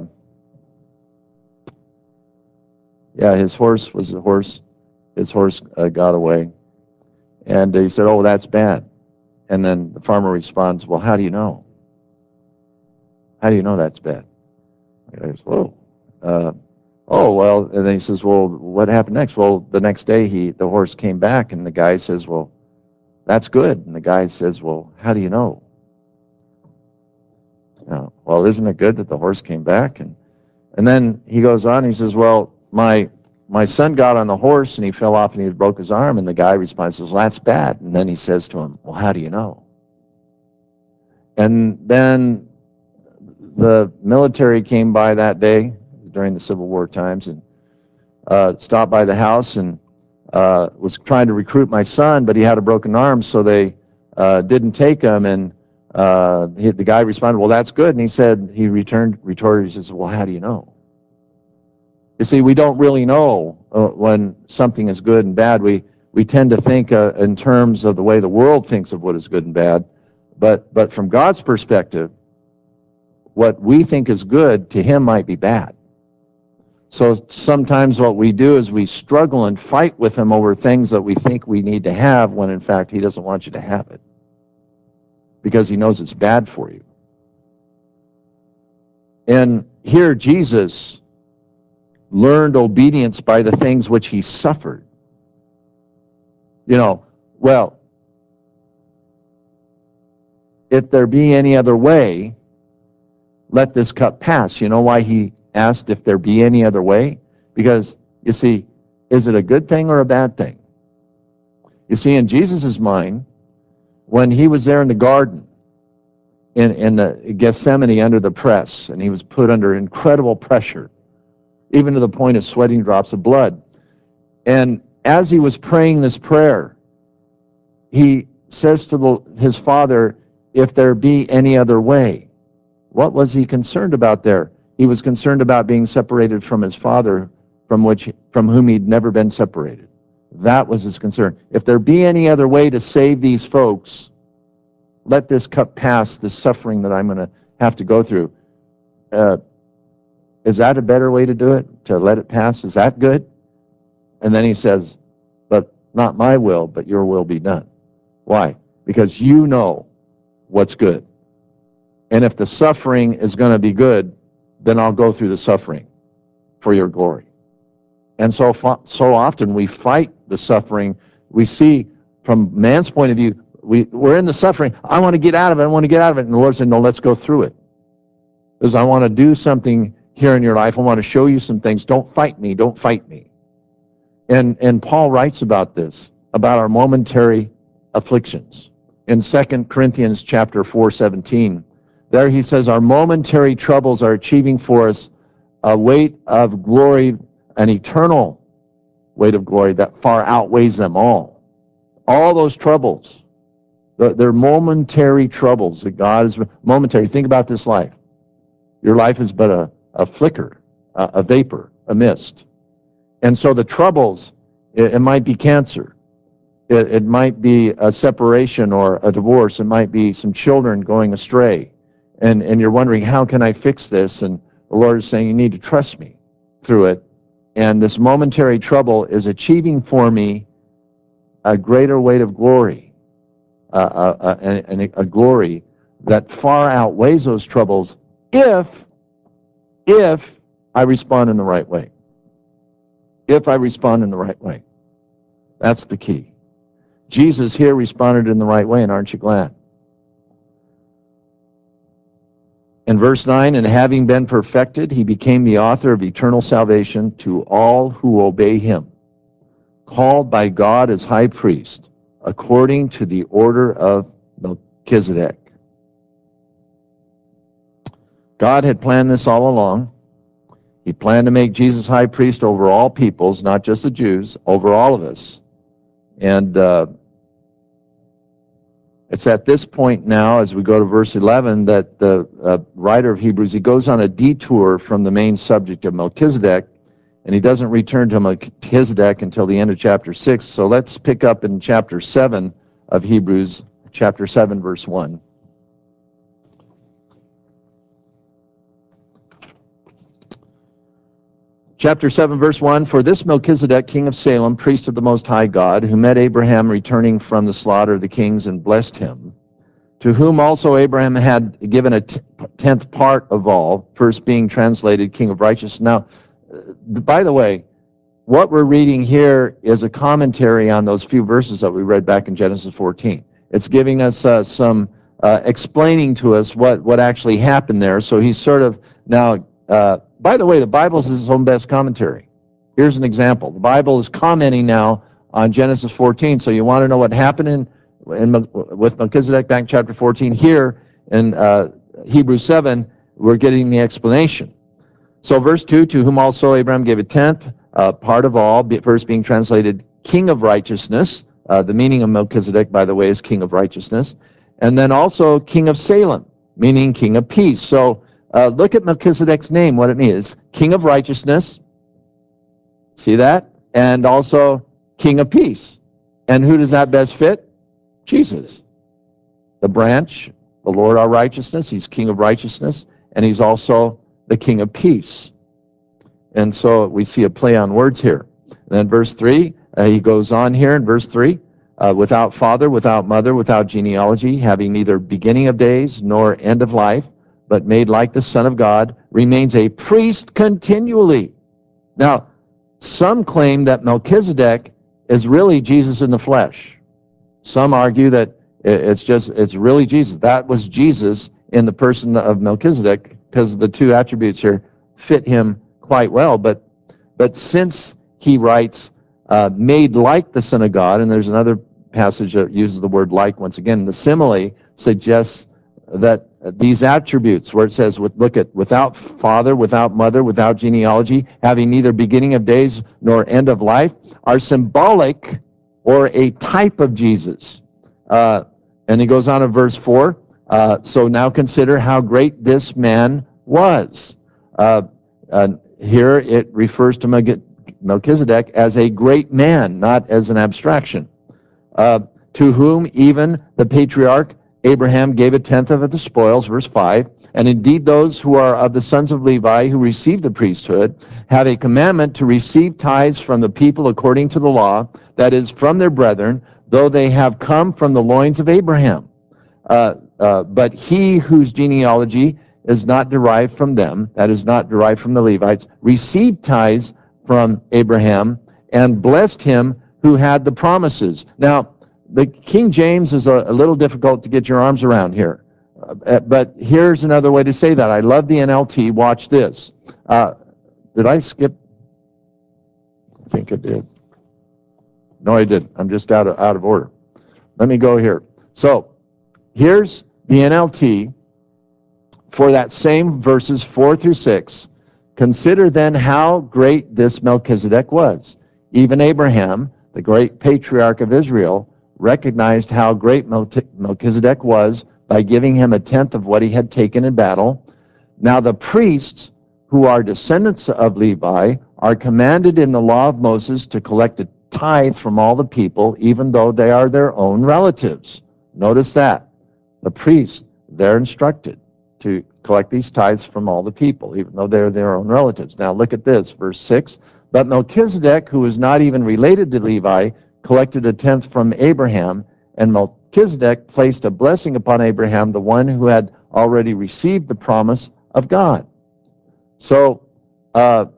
yeah, his horse was a horse. His horse uh, got away. And he said, oh, that's bad. And then the farmer responds, well, how do you know? How do you know that's bad? He goes, whoa. Uh, oh, well, and then he says, well, what happened next? Well, the next day, he the horse came back, and the guy says, well, that's good. And the guy says, well, how do you know? You know, well, isn't it good that the horse came back? And and then he goes on, he says, well, my my son got on the horse, and he fell off, and he broke his arm. And the guy responds, well, that's bad. And then he says to him, well, how do you know? And then the military came by that day during the Civil War times and uh, stopped by the house and uh, was trying to recruit my son, but he had a broken arm, so they uh, didn't take him. And uh, he, the guy responded, well, that's good. And he said, he returned, retorted, he says, well, how do you know? You see, we don't really know uh, when something is good and bad. We, we tend to think uh, in terms of the way the world thinks of what is good and bad. But, but from God's perspective, what we think is good to him might be bad. So sometimes what we do is we struggle and fight with him over things that we think we need to have when in fact he doesn't want you to have it because he knows it's bad for you. And here Jesus learned obedience by the things which he suffered. You know, well, if there be any other way, let this cup pass. You know why he asked if there be any other way? Because, you see, is it a good thing or a bad thing? You see, in Jesus' mind, when he was there in the garden, in, in the Gethsemane under the press, and he was put under incredible pressure, even to the point of sweating drops of blood. And as he was praying this prayer, he says to the, his father, if there be any other way. What was he concerned about there? He was concerned about being separated from his father, from which from whom he'd never been separated. That was his concern. If there be any other way to save these folks, let this cup pass, this suffering that I'm going to have to go through. Uh, is that a better way to do it? To let it pass? Is that good? And then he says, but not my will, but your will be done. Why? Because you know what's good. And if the suffering is going to be good, then I'll go through the suffering for your glory. And so, so often we fight the suffering. We see from man's point of view, we, we're in the suffering. I want to get out of it. I want to get out of it. And the Lord said, no, let's go through it. Because I want to do something here in your life. I want to show you some things. Don't fight me. Don't fight me. And, and Paul writes about this, about our momentary afflictions. In Second Corinthians chapter four seventeen, there he says, our momentary troubles are achieving for us a weight of glory, an eternal weight of glory that far outweighs them all. All those troubles, they're momentary troubles that God is momentary. Think about this life. Your life is but a, a flicker, a, a vapor, a mist. And so the troubles, it, it might be cancer. It, it might be a separation or a divorce. It might be some children going astray. And, and you're wondering, how can I fix this? And the Lord is saying, you need to trust me through it. And this momentary trouble is achieving for me a greater weight of glory, uh, uh, uh, and a, a glory that far outweighs those troubles if, if I respond in the right way. If I respond in the right way. That's the key. Jesus here responded in the right way, and aren't you glad? In verse nine, and having been perfected, he became the author of eternal salvation to all who obey him, called by God as high priest, according to the order of Melchizedek. God had planned this all along. He planned to make Jesus high priest over all peoples, not just the Jews, over all of us. And uh, it's at this point now, as we go to verse eleven, that the uh, writer of Hebrews, he goes on a detour from the main subject of Melchizedek, and he doesn't return to Melchizedek until the end of chapter six. So let's pick up in chapter seven of Hebrews, chapter seven, verse one. Chapter seven, verse one, for this Melchizedek, king of Salem, priest of the Most High God, who met Abraham returning from the slaughter of the kings and blessed him, to whom also Abraham had given a tenth part of all, first being translated king of righteousness. Now, by the way, what we're reading here is a commentary on those few verses that we read back in Genesis fourteen. It's giving us uh, some, uh, explaining to us what, what actually happened there. So he's sort of now... Uh, By the way, the Bible is its own best commentary. Here's an example. The Bible is commenting now on Genesis fourteen. So you want to know what happened in, in with Melchizedek back in chapter fourteen. Here in uh, Hebrews seven, we're getting the explanation. So verse two, to whom also Abraham gave a tenth, uh, part of all, first being translated king of righteousness. Uh, the meaning of Melchizedek, by the way, is king of righteousness. And then also king of Salem, meaning king of peace. So Uh, look at Melchizedek's name, what it means. King of righteousness. See that? And also king of peace. And who does that best fit? Jesus. The branch, the Lord our righteousness. He's king of righteousness. And he's also the king of peace. And so we see a play on words here. And then verse three, uh, he goes on here in verse three. Uh, without father, without mother, without genealogy, having neither beginning of days nor end of life, but made like the Son of God, remains a priest continually. Now, some claim that Melchizedek is really Jesus in the flesh. Some argue that it's just, it's really Jesus. That was Jesus in the person of Melchizedek, because the two attributes here fit him quite well. But, but since he writes, uh, made like the Son of God, and there's another passage that uses the word like once again, the simile suggests that these attributes, where it says, look at, without father, without mother, without genealogy, having neither beginning of days nor end of life, are symbolic or a type of Jesus. Uh, and he goes on in verse four. Uh, so now consider how great this man was. Uh, uh, here it refers to Melchizedek as a great man, not as an abstraction. Uh, to whom even the patriarch Abraham gave a tenth of the spoils, verse five. And indeed those who are of the sons of Levi who receive the priesthood have a commandment to receive tithes from the people according to the law, that is, from their brethren, though they have come from the loins of Abraham. Uh, uh, but he whose genealogy is not derived from them, that is not derived from the Levites, received tithes from Abraham and blessed him who had the promises. Now, the King James is a, a little difficult to get your arms around here. Uh, but here's another way to say that. I love the N L T. Watch this. Uh, did I skip? I think I did. No, I didn't. I'm just out of, out of order. Let me go here. So, here's the N L T for that same verses four through six. Consider then how great this Melchizedek was. Even Abraham, the great patriarch of Israel, recognized how great Melchizedek was by giving him a tenth of what he had taken in battle. Now the priests, who are descendants of Levi, are commanded in the law of Moses to collect a tithe from all the people, even though they are their own relatives. Notice that. The priests, they're instructed to collect these tithes from all the people, even though they're their own relatives. Now look at this, verse six. But Melchizedek, who is not even related to Levi, collected a tenth from Abraham, and Melchizedek placed a blessing upon Abraham, the one who had already received the promise of God. So uh,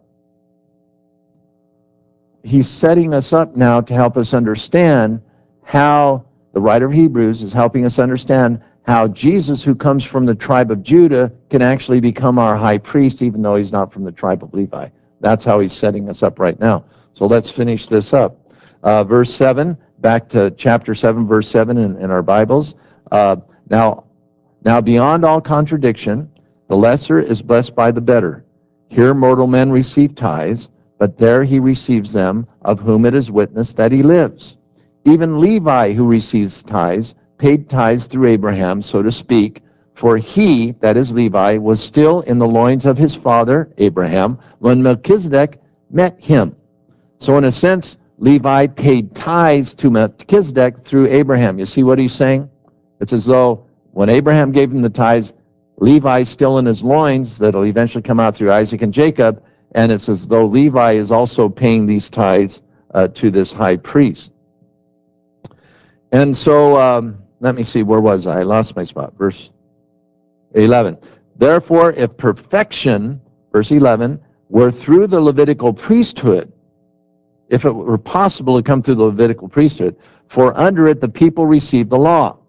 he's setting us up now to help us understand how the writer of Hebrews is helping us understand how Jesus, who comes from the tribe of Judah, can actually become our high priest, even though he's not from the tribe of Levi. That's how he's setting us up right now. So let's finish this up. Uh, verse seven, back to chapter seven, verse seven in, in our Bibles. Uh, now, now, beyond all contradiction, the lesser is blessed by the better. Here mortal men receive tithes, but there he receives them, of whom it is witnessed that he lives. Even Levi, who receives tithes, paid tithes through Abraham, so to speak, for he, that is Levi, was still in the loins of his father, Abraham, when Melchizedek met him. So in a sense, Levi paid tithes to Melchizedek through Abraham. You see what he's saying? It's as though when Abraham gave him the tithes, Levi's still in his loins, that'll eventually come out through Isaac and Jacob, and it's as though Levi is also paying these tithes uh, to this high priest. And so, um, let me see, where was I? I lost my spot. Verse eleven. Therefore, if perfection, verse eleven, were through the Levitical priesthood, if it were possible to come through the Levitical priesthood, for under it the people received the law.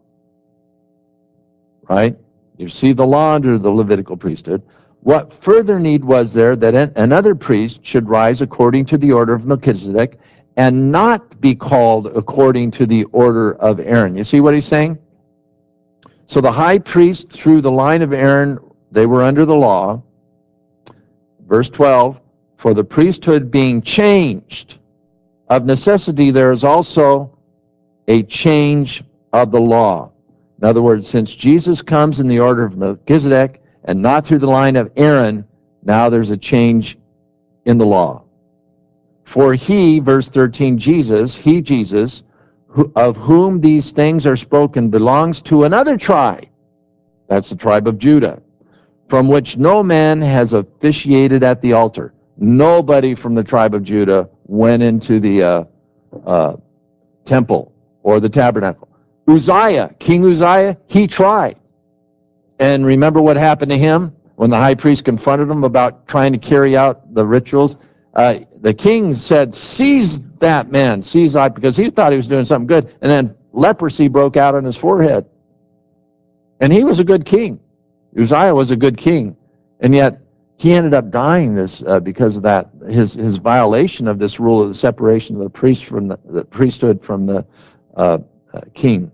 Right? You receive the law under the Levitical priesthood. What further need was there that an, another priest should rise according to the order of Melchizedek and not be called according to the order of Aaron? You see what he's saying? So the high priest, through the line of Aaron, they were under the law. Verse twelve, for the priesthood being changed, of necessity there is also a change of the law. In other words, since Jesus comes in the order of Melchizedek and not through the line of Aaron, now there's a change in the law. For he, verse thirteen, Jesus, he, Jesus, who, of whom these things are spoken, belongs to another tribe. That's the tribe of Judah, from which no man has officiated at the altar. Nobody from the tribe of Judah went into the uh, uh, temple or the tabernacle. Uzziah, King Uzziah, he tried. And remember what happened to him when the high priest confronted him about trying to carry out the rituals? Uh, the king said, seize that man, seize I, because he thought he was doing something good. And then leprosy broke out on his forehead. And he was a good king. Uzziah was a good king. And yet he ended up dying this uh, because of that, his, his violation of this rule of the separation of the priest from the, the priesthood from the uh, uh, king.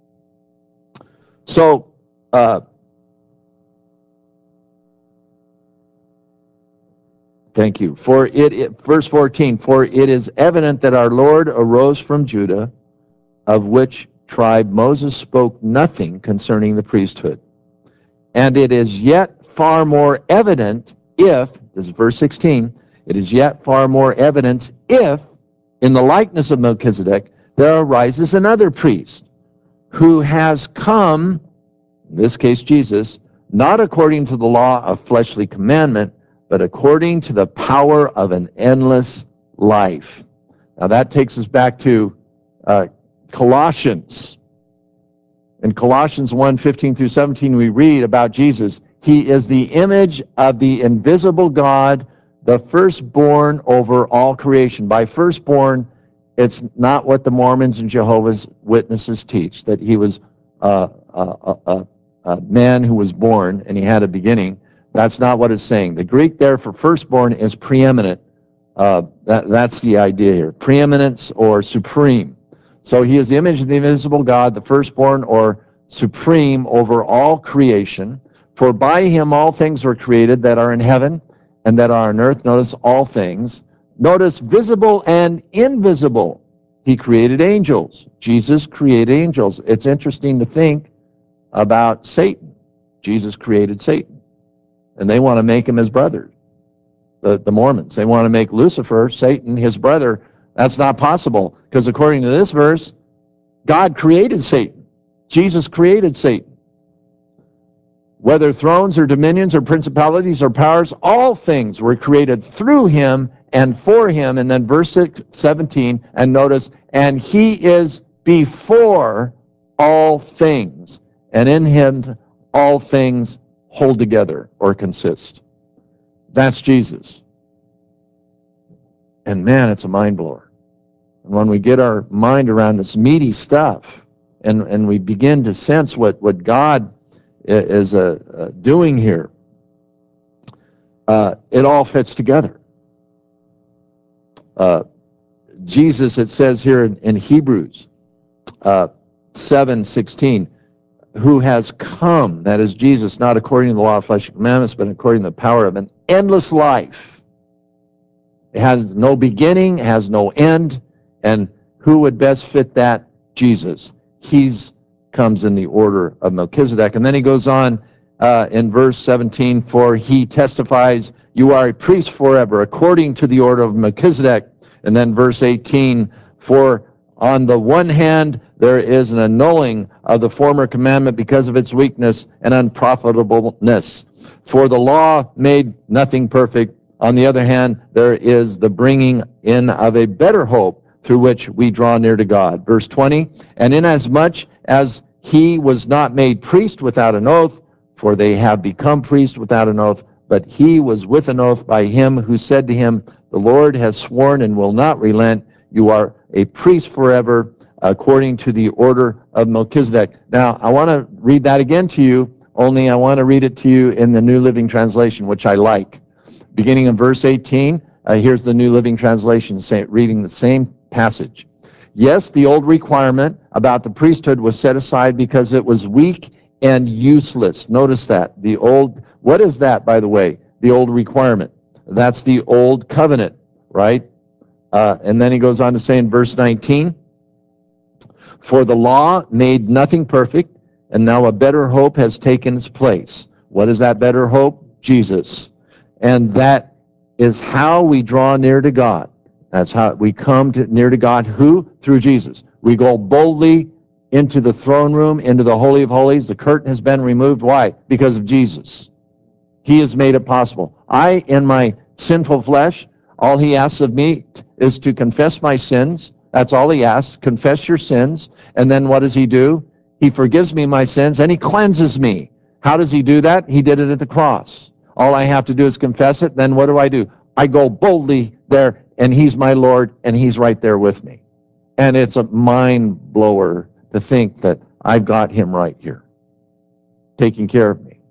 So, uh, thank you. For it, it, verse fourteen, for it is evident that our Lord arose from Judah, of which tribe, Moses spoke nothing concerning the priesthood. And it is yet far more evident if, this is verse sixteen, it is yet far more evidence if, in the likeness of Melchizedek, there arises another priest who has come, in this case Jesus, not according to the law of fleshly commandment, but according to the power of an endless life. Now that takes us back to uh, Colossians. In Colossians one, fifteen through seventeen, we read about Jesus. He is the image of the invisible God, the firstborn over all creation. By firstborn, it's not what the Mormons and Jehovah's Witnesses teach, that he was uh, a, a, a, a man who was born and he had a beginning. That's not what it's saying. The Greek there for firstborn is preeminent. Uh, that, that's the idea here. Preeminence or supreme. So he is the image of the invisible God, the firstborn or supreme over all creation. For by him all things were created that are in heaven and that are on earth. Notice all things. Notice visible and invisible. He created angels. Jesus created angels. It's interesting to think about Satan. Jesus created Satan. And they want to make him his brother. The, the Mormons. They want to make Lucifer, Satan, his brother. That's not possible, because according to this verse, God created Satan. Jesus created Satan. Whether thrones or dominions or principalities or powers, all things were created through him and for him. And then verse six, seventeen, and notice, and he is before all things, and in him all things hold together or consist. That's Jesus. And man, it's a mind blower. And when we get our mind around this meaty stuff, and, and we begin to sense what, what God is uh, uh, doing here, uh, it all fits together. Uh, Jesus, it says here in, in Hebrews uh, seven sixteen, who has come, that is Jesus, not according to the law of flesh and commandments, but according to the power of an endless life. It has no beginning, it has no end, and who would best fit that? Jesus. He's comes in the order of Melchizedek. And then he goes on uh, in verse seventeen, for he testifies, you are a priest forever, according to the order of Melchizedek. And then verse eighteen, for on the one hand, there is an annulling of the former commandment because of its weakness and unprofitableness. For the law made nothing perfect. On the other hand, there is the bringing in of a better hope through which we draw near to God. Verse twenty, and inasmuch as he was not made priest without an oath, for they have become priests without an oath, but he was with an oath by him who said to him, the Lord has sworn and will not relent. You are a priest forever, according to the order of Melchizedek. Now, I want to read that again to you, only I want to read it to you in the New Living Translation, which I like. Beginning in verse eighteen, uh, here's the New Living Translation say, reading the same passage. Yes, the old requirement about the priesthood was set aside because it was weak and useless. Notice that. The old, what is that, by the way? The old requirement. That's the old covenant, right? Uh, and then he goes on to say in verse nineteen, for the law made nothing perfect, and now a better hope has taken its place. What is that better hope? Jesus. And that is how we draw near to God. That's how we come to, near to God. Who? Through Jesus. We go boldly into the throne room, into the Holy of Holies. The curtain has been removed. Why? Because of Jesus. He has made it possible. I, in my sinful flesh, all he asks of me is to confess my sins. That's all he asks. Confess your sins. And then what does he do? He forgives me my sins and he cleanses me. How does he do that? He did it at the cross. All I have to do is confess it. Then what do I do? I go boldly there, and he's my Lord, and he's right there with me. And it's a mind blower to think that I've got him right here, taking care of me.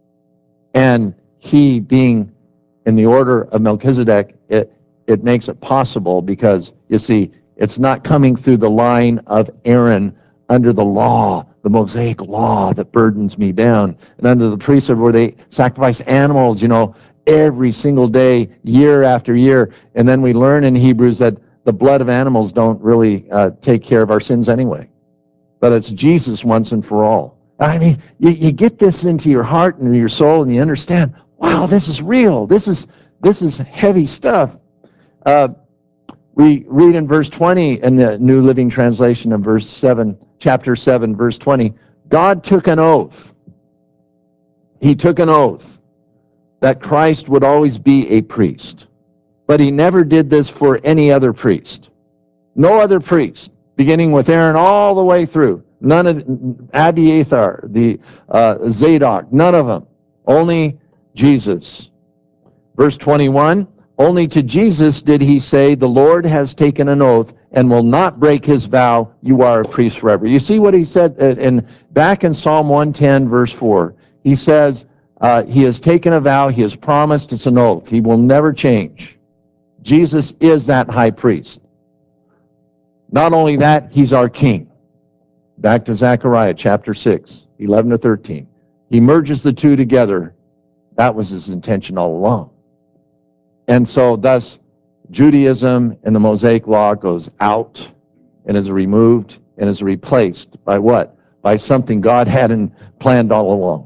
And he being in the order of Melchizedek, it, it makes it possible because, you see, it's not coming through the line of Aaron under the law, the Mosaic law that burdens me down, and under the priesthood where they sacrifice animals, you know, every single day, year after year. And then we learn in Hebrews that the blood of animals don't really uh, take care of our sins anyway. but it's Jesus once and for all. I mean, you, you get this into your heart and your soul, and you understand, wow, this is real. This is this is heavy stuff. Uh, we read in verse twenty in the New Living Translation of verse seven, chapter seven, verse twenty, God took an oath. He took an oath that Christ would always be a priest. But he never did this for any other priest. No other priest, beginning with Aaron all the way through. None of Abiathar, the uh, Zadok, none of them. Only Jesus. Verse twenty-one, only to Jesus did he say, the Lord has taken an oath and will not break his vow. You are a priest forever. You see what he said in, back in Psalm one ten, verse four. He says, uh, he has taken a vow, he has promised, it's an oath. He will never change. Jesus is that high priest. Not only that, he's our king. Back to Zechariah chapter six, eleven to thirteen. He merges the two together. That was his intention all along. And so thus, Judaism and the Mosaic Law goes out and is removed and is replaced by what? By something God hadn't planned all along.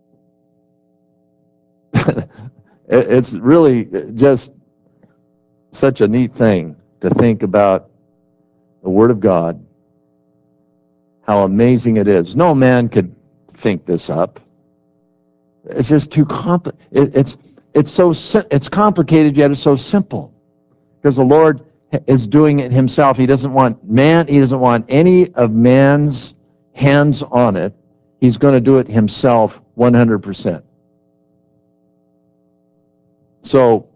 It's really just such a neat thing to think about the Word of God, how amazing it is. No man could think this up. It's just too compli- it, it's it's so it's complicated, yet it's so simple, because the Lord is doing it himself. He doesn't want man, he doesn't want any of man's hands on it. He's going to do it himself one hundred percent. So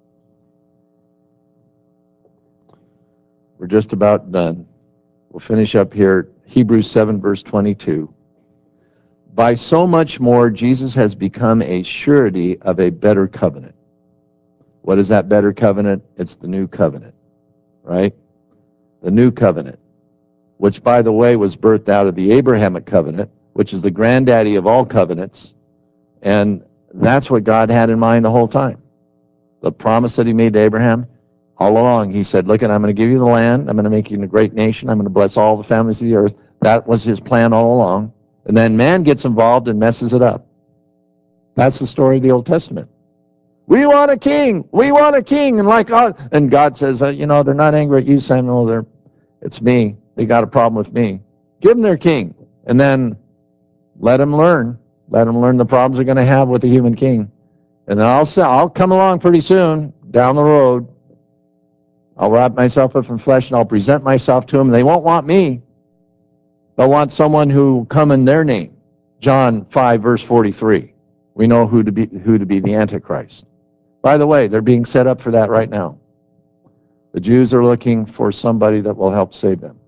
we're just about done. We'll finish up here. Hebrews seven, verse twenty-two. By so much more, Jesus has become a surety of a better covenant. What is that better covenant? It's the new covenant, right? The new covenant, which, by the way, was birthed out of the Abrahamic covenant, which is the granddaddy of all covenants. And that's what God had in mind the whole time. The promise that he made to Abraham, all along, he said, look, I'm going to give you the land. I'm going to make you a great nation. I'm going to bless all the families of the earth. That was his plan all along. And then man gets involved and messes it up. That's the story of the Old Testament. We want a king. We want a king. And like God, and God says, uh, you know, they're not angry at you, Samuel. They're, it's me. They got a problem with me. Give them their king. And then let them learn. Let them learn the problems they're going to have with the human king. And then I'll, I'll come along pretty soon down the road. I'll wrap myself up in flesh and I'll present myself to them. They won't want me. They'll want someone who will come in their name. John five, verse forty-three. We know who to be, who to be the Antichrist. By the way, they're being set up for that right now. The Jews are looking for somebody that will help save them.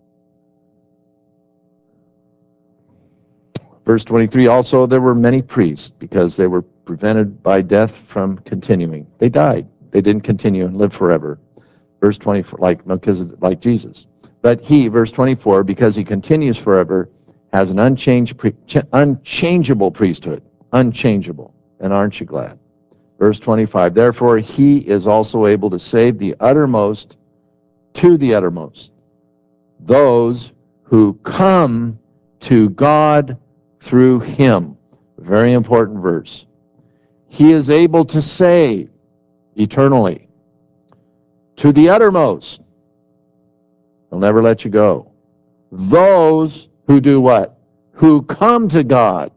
Verse twenty-three, also there were many priests because they were prevented by death from continuing. They died. They didn't continue and live forever. Verse twenty-four, like Melchizedek, like Jesus. But he, verse twenty-four, because he continues forever, has an unchanged, pre, unchangeable priesthood. Unchangeable. And aren't you glad? Verse twenty-five, therefore he is also able to save the uttermost to the uttermost, those who come to God through him. Very important verse. He is able to save eternally to the uttermost. He'll never let you go. Those who do what? Who come to God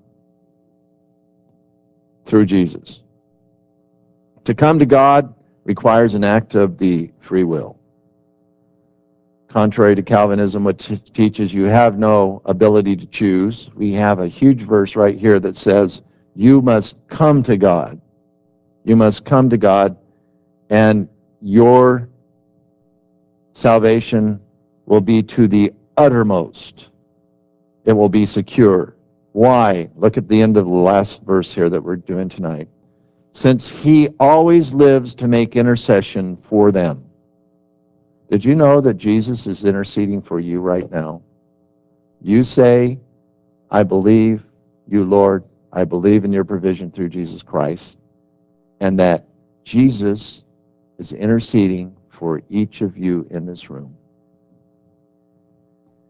through Jesus. To come to God requires an act of the free will. Contrary to Calvinism, which teaches you have no ability to choose, we have a huge verse right here that says, you must come to God. You must come to God, and your salvation will be to the uttermost. It will be secure. Why? Look at the end of the last verse here that we're doing tonight. Since he always lives to make intercession for them. Did you know that Jesus is interceding for you right now? You say, I believe you, Lord. I believe in your provision through Jesus Christ. And that Jesus is interceding for each of you in this room.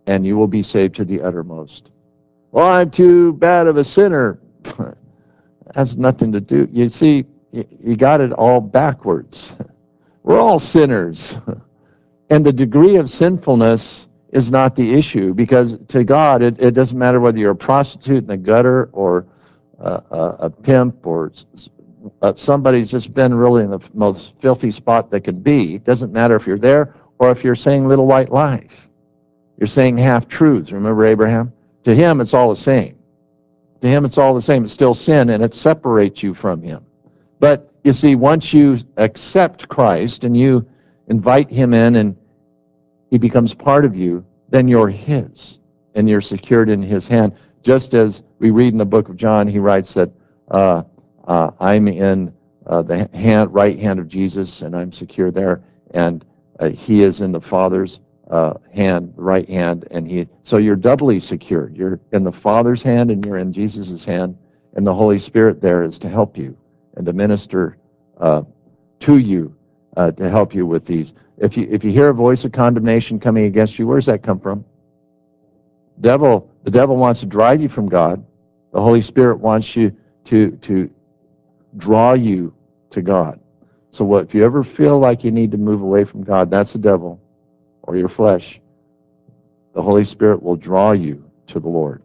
and you will be saved to the uttermost. Well, I'm too bad of a sinner. Has nothing to do. You see, you got it all backwards. We're all sinners. And the degree of sinfulness is not the issue, because to God, it, it doesn't matter whether you're a prostitute in the gutter or uh, a, a pimp or uh, somebody's just been really in the most filthy spot that can be. It doesn't matter if you're there or if you're saying little white lies. You're saying half-truths. Remember Abraham? To him, it's all the same. To him, it's all the same. It's still sin, and it separates you from him. But you see, once you accept Christ and you invite him in and he becomes part of you, then you're his, and you're secured in his hand. Just as we read in the book of John, he writes that uh, uh, I'm in uh, the hand, right hand of Jesus, and I'm secure there, and uh, he is in the Father's uh, hand, the right hand, and he. So you're doubly secure. You're in the Father's hand, and you're in Jesus' hand, and the Holy Spirit there is to help you and to minister uh, to you, uh, to help you with these. If you if you hear a voice of condemnation coming against you, where does that come from? Devil, the devil wants to drive you from God. The Holy Spirit wants you to to draw you to God. So what if you ever feel like you need to move away from God, that's the devil or your flesh. The Holy Spirit will draw you to the Lord.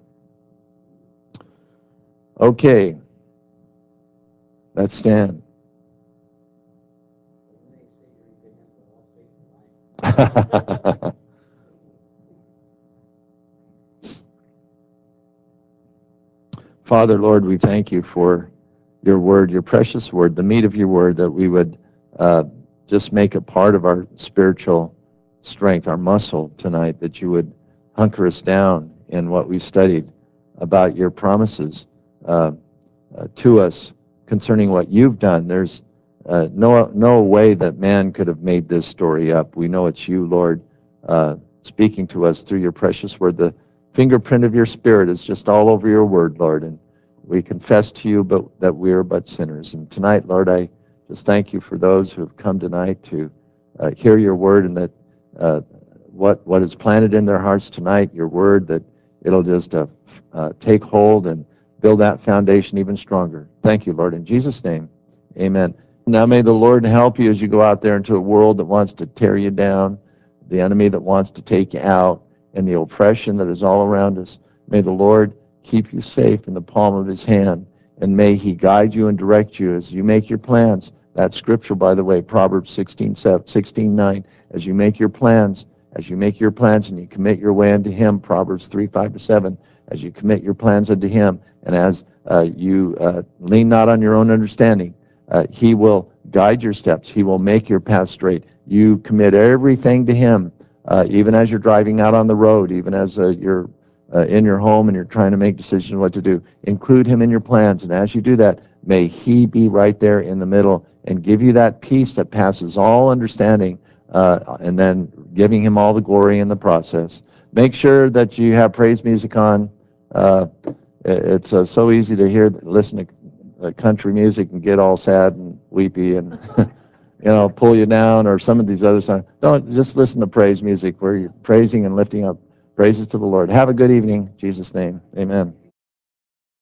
Okay. Let's stand. Father, Lord, we thank you for your word, your precious word, the meat of your word, that we would uh, just make it part of our spiritual strength, our muscle tonight, that you would hunker us down in what we studied about your promises uh, uh, to us concerning what you've done. There's uh, no, no way that man could have made this story up. We know it's you, Lord, uh, speaking to us through your precious word. The fingerprint of your Spirit is just all over your word, Lord, and we confess to you but that we are but sinners. And tonight, Lord, I just thank you for those who have come tonight to uh, hear your word, and that uh, what what is planted in their hearts tonight, your word, that it'll just uh, uh, take hold and build that foundation even stronger. Thank you, Lord. In Jesus' name, amen. Now may the Lord help you as you go out there into a world that wants to tear you down, the enemy that wants to take you out, and the oppression that is all around us. May the Lord keep you safe in the palm of his hand, and may he guide you and direct you as you make your plans. That's scripture, by the way, Proverbs sixteen nine. As you make your plans, as you make your plans and you commit your way unto him, Proverbs three, five to seven, as you commit your plans unto him, and as uh, you uh, lean not on your own understanding, uh, he will guide your steps. He will make your path straight. You commit everything to him, uh, even as you're driving out on the road, even as uh, you're uh, in your home and you're trying to make decisions what to do. Include him in your plans, and as you do that, may he be right there in the middle and give you that peace that passes all understanding, uh, and then giving him all the glory in the process. Make sure that you have praise music on. Uh, it's uh, so easy to hear, listen to uh, country music and get all sad and weepy and you know, pull you down, or some of these other songs. Don't just listen to praise music where you're praising and lifting up praises to the Lord. Have a good evening. In Jesus' name, amen.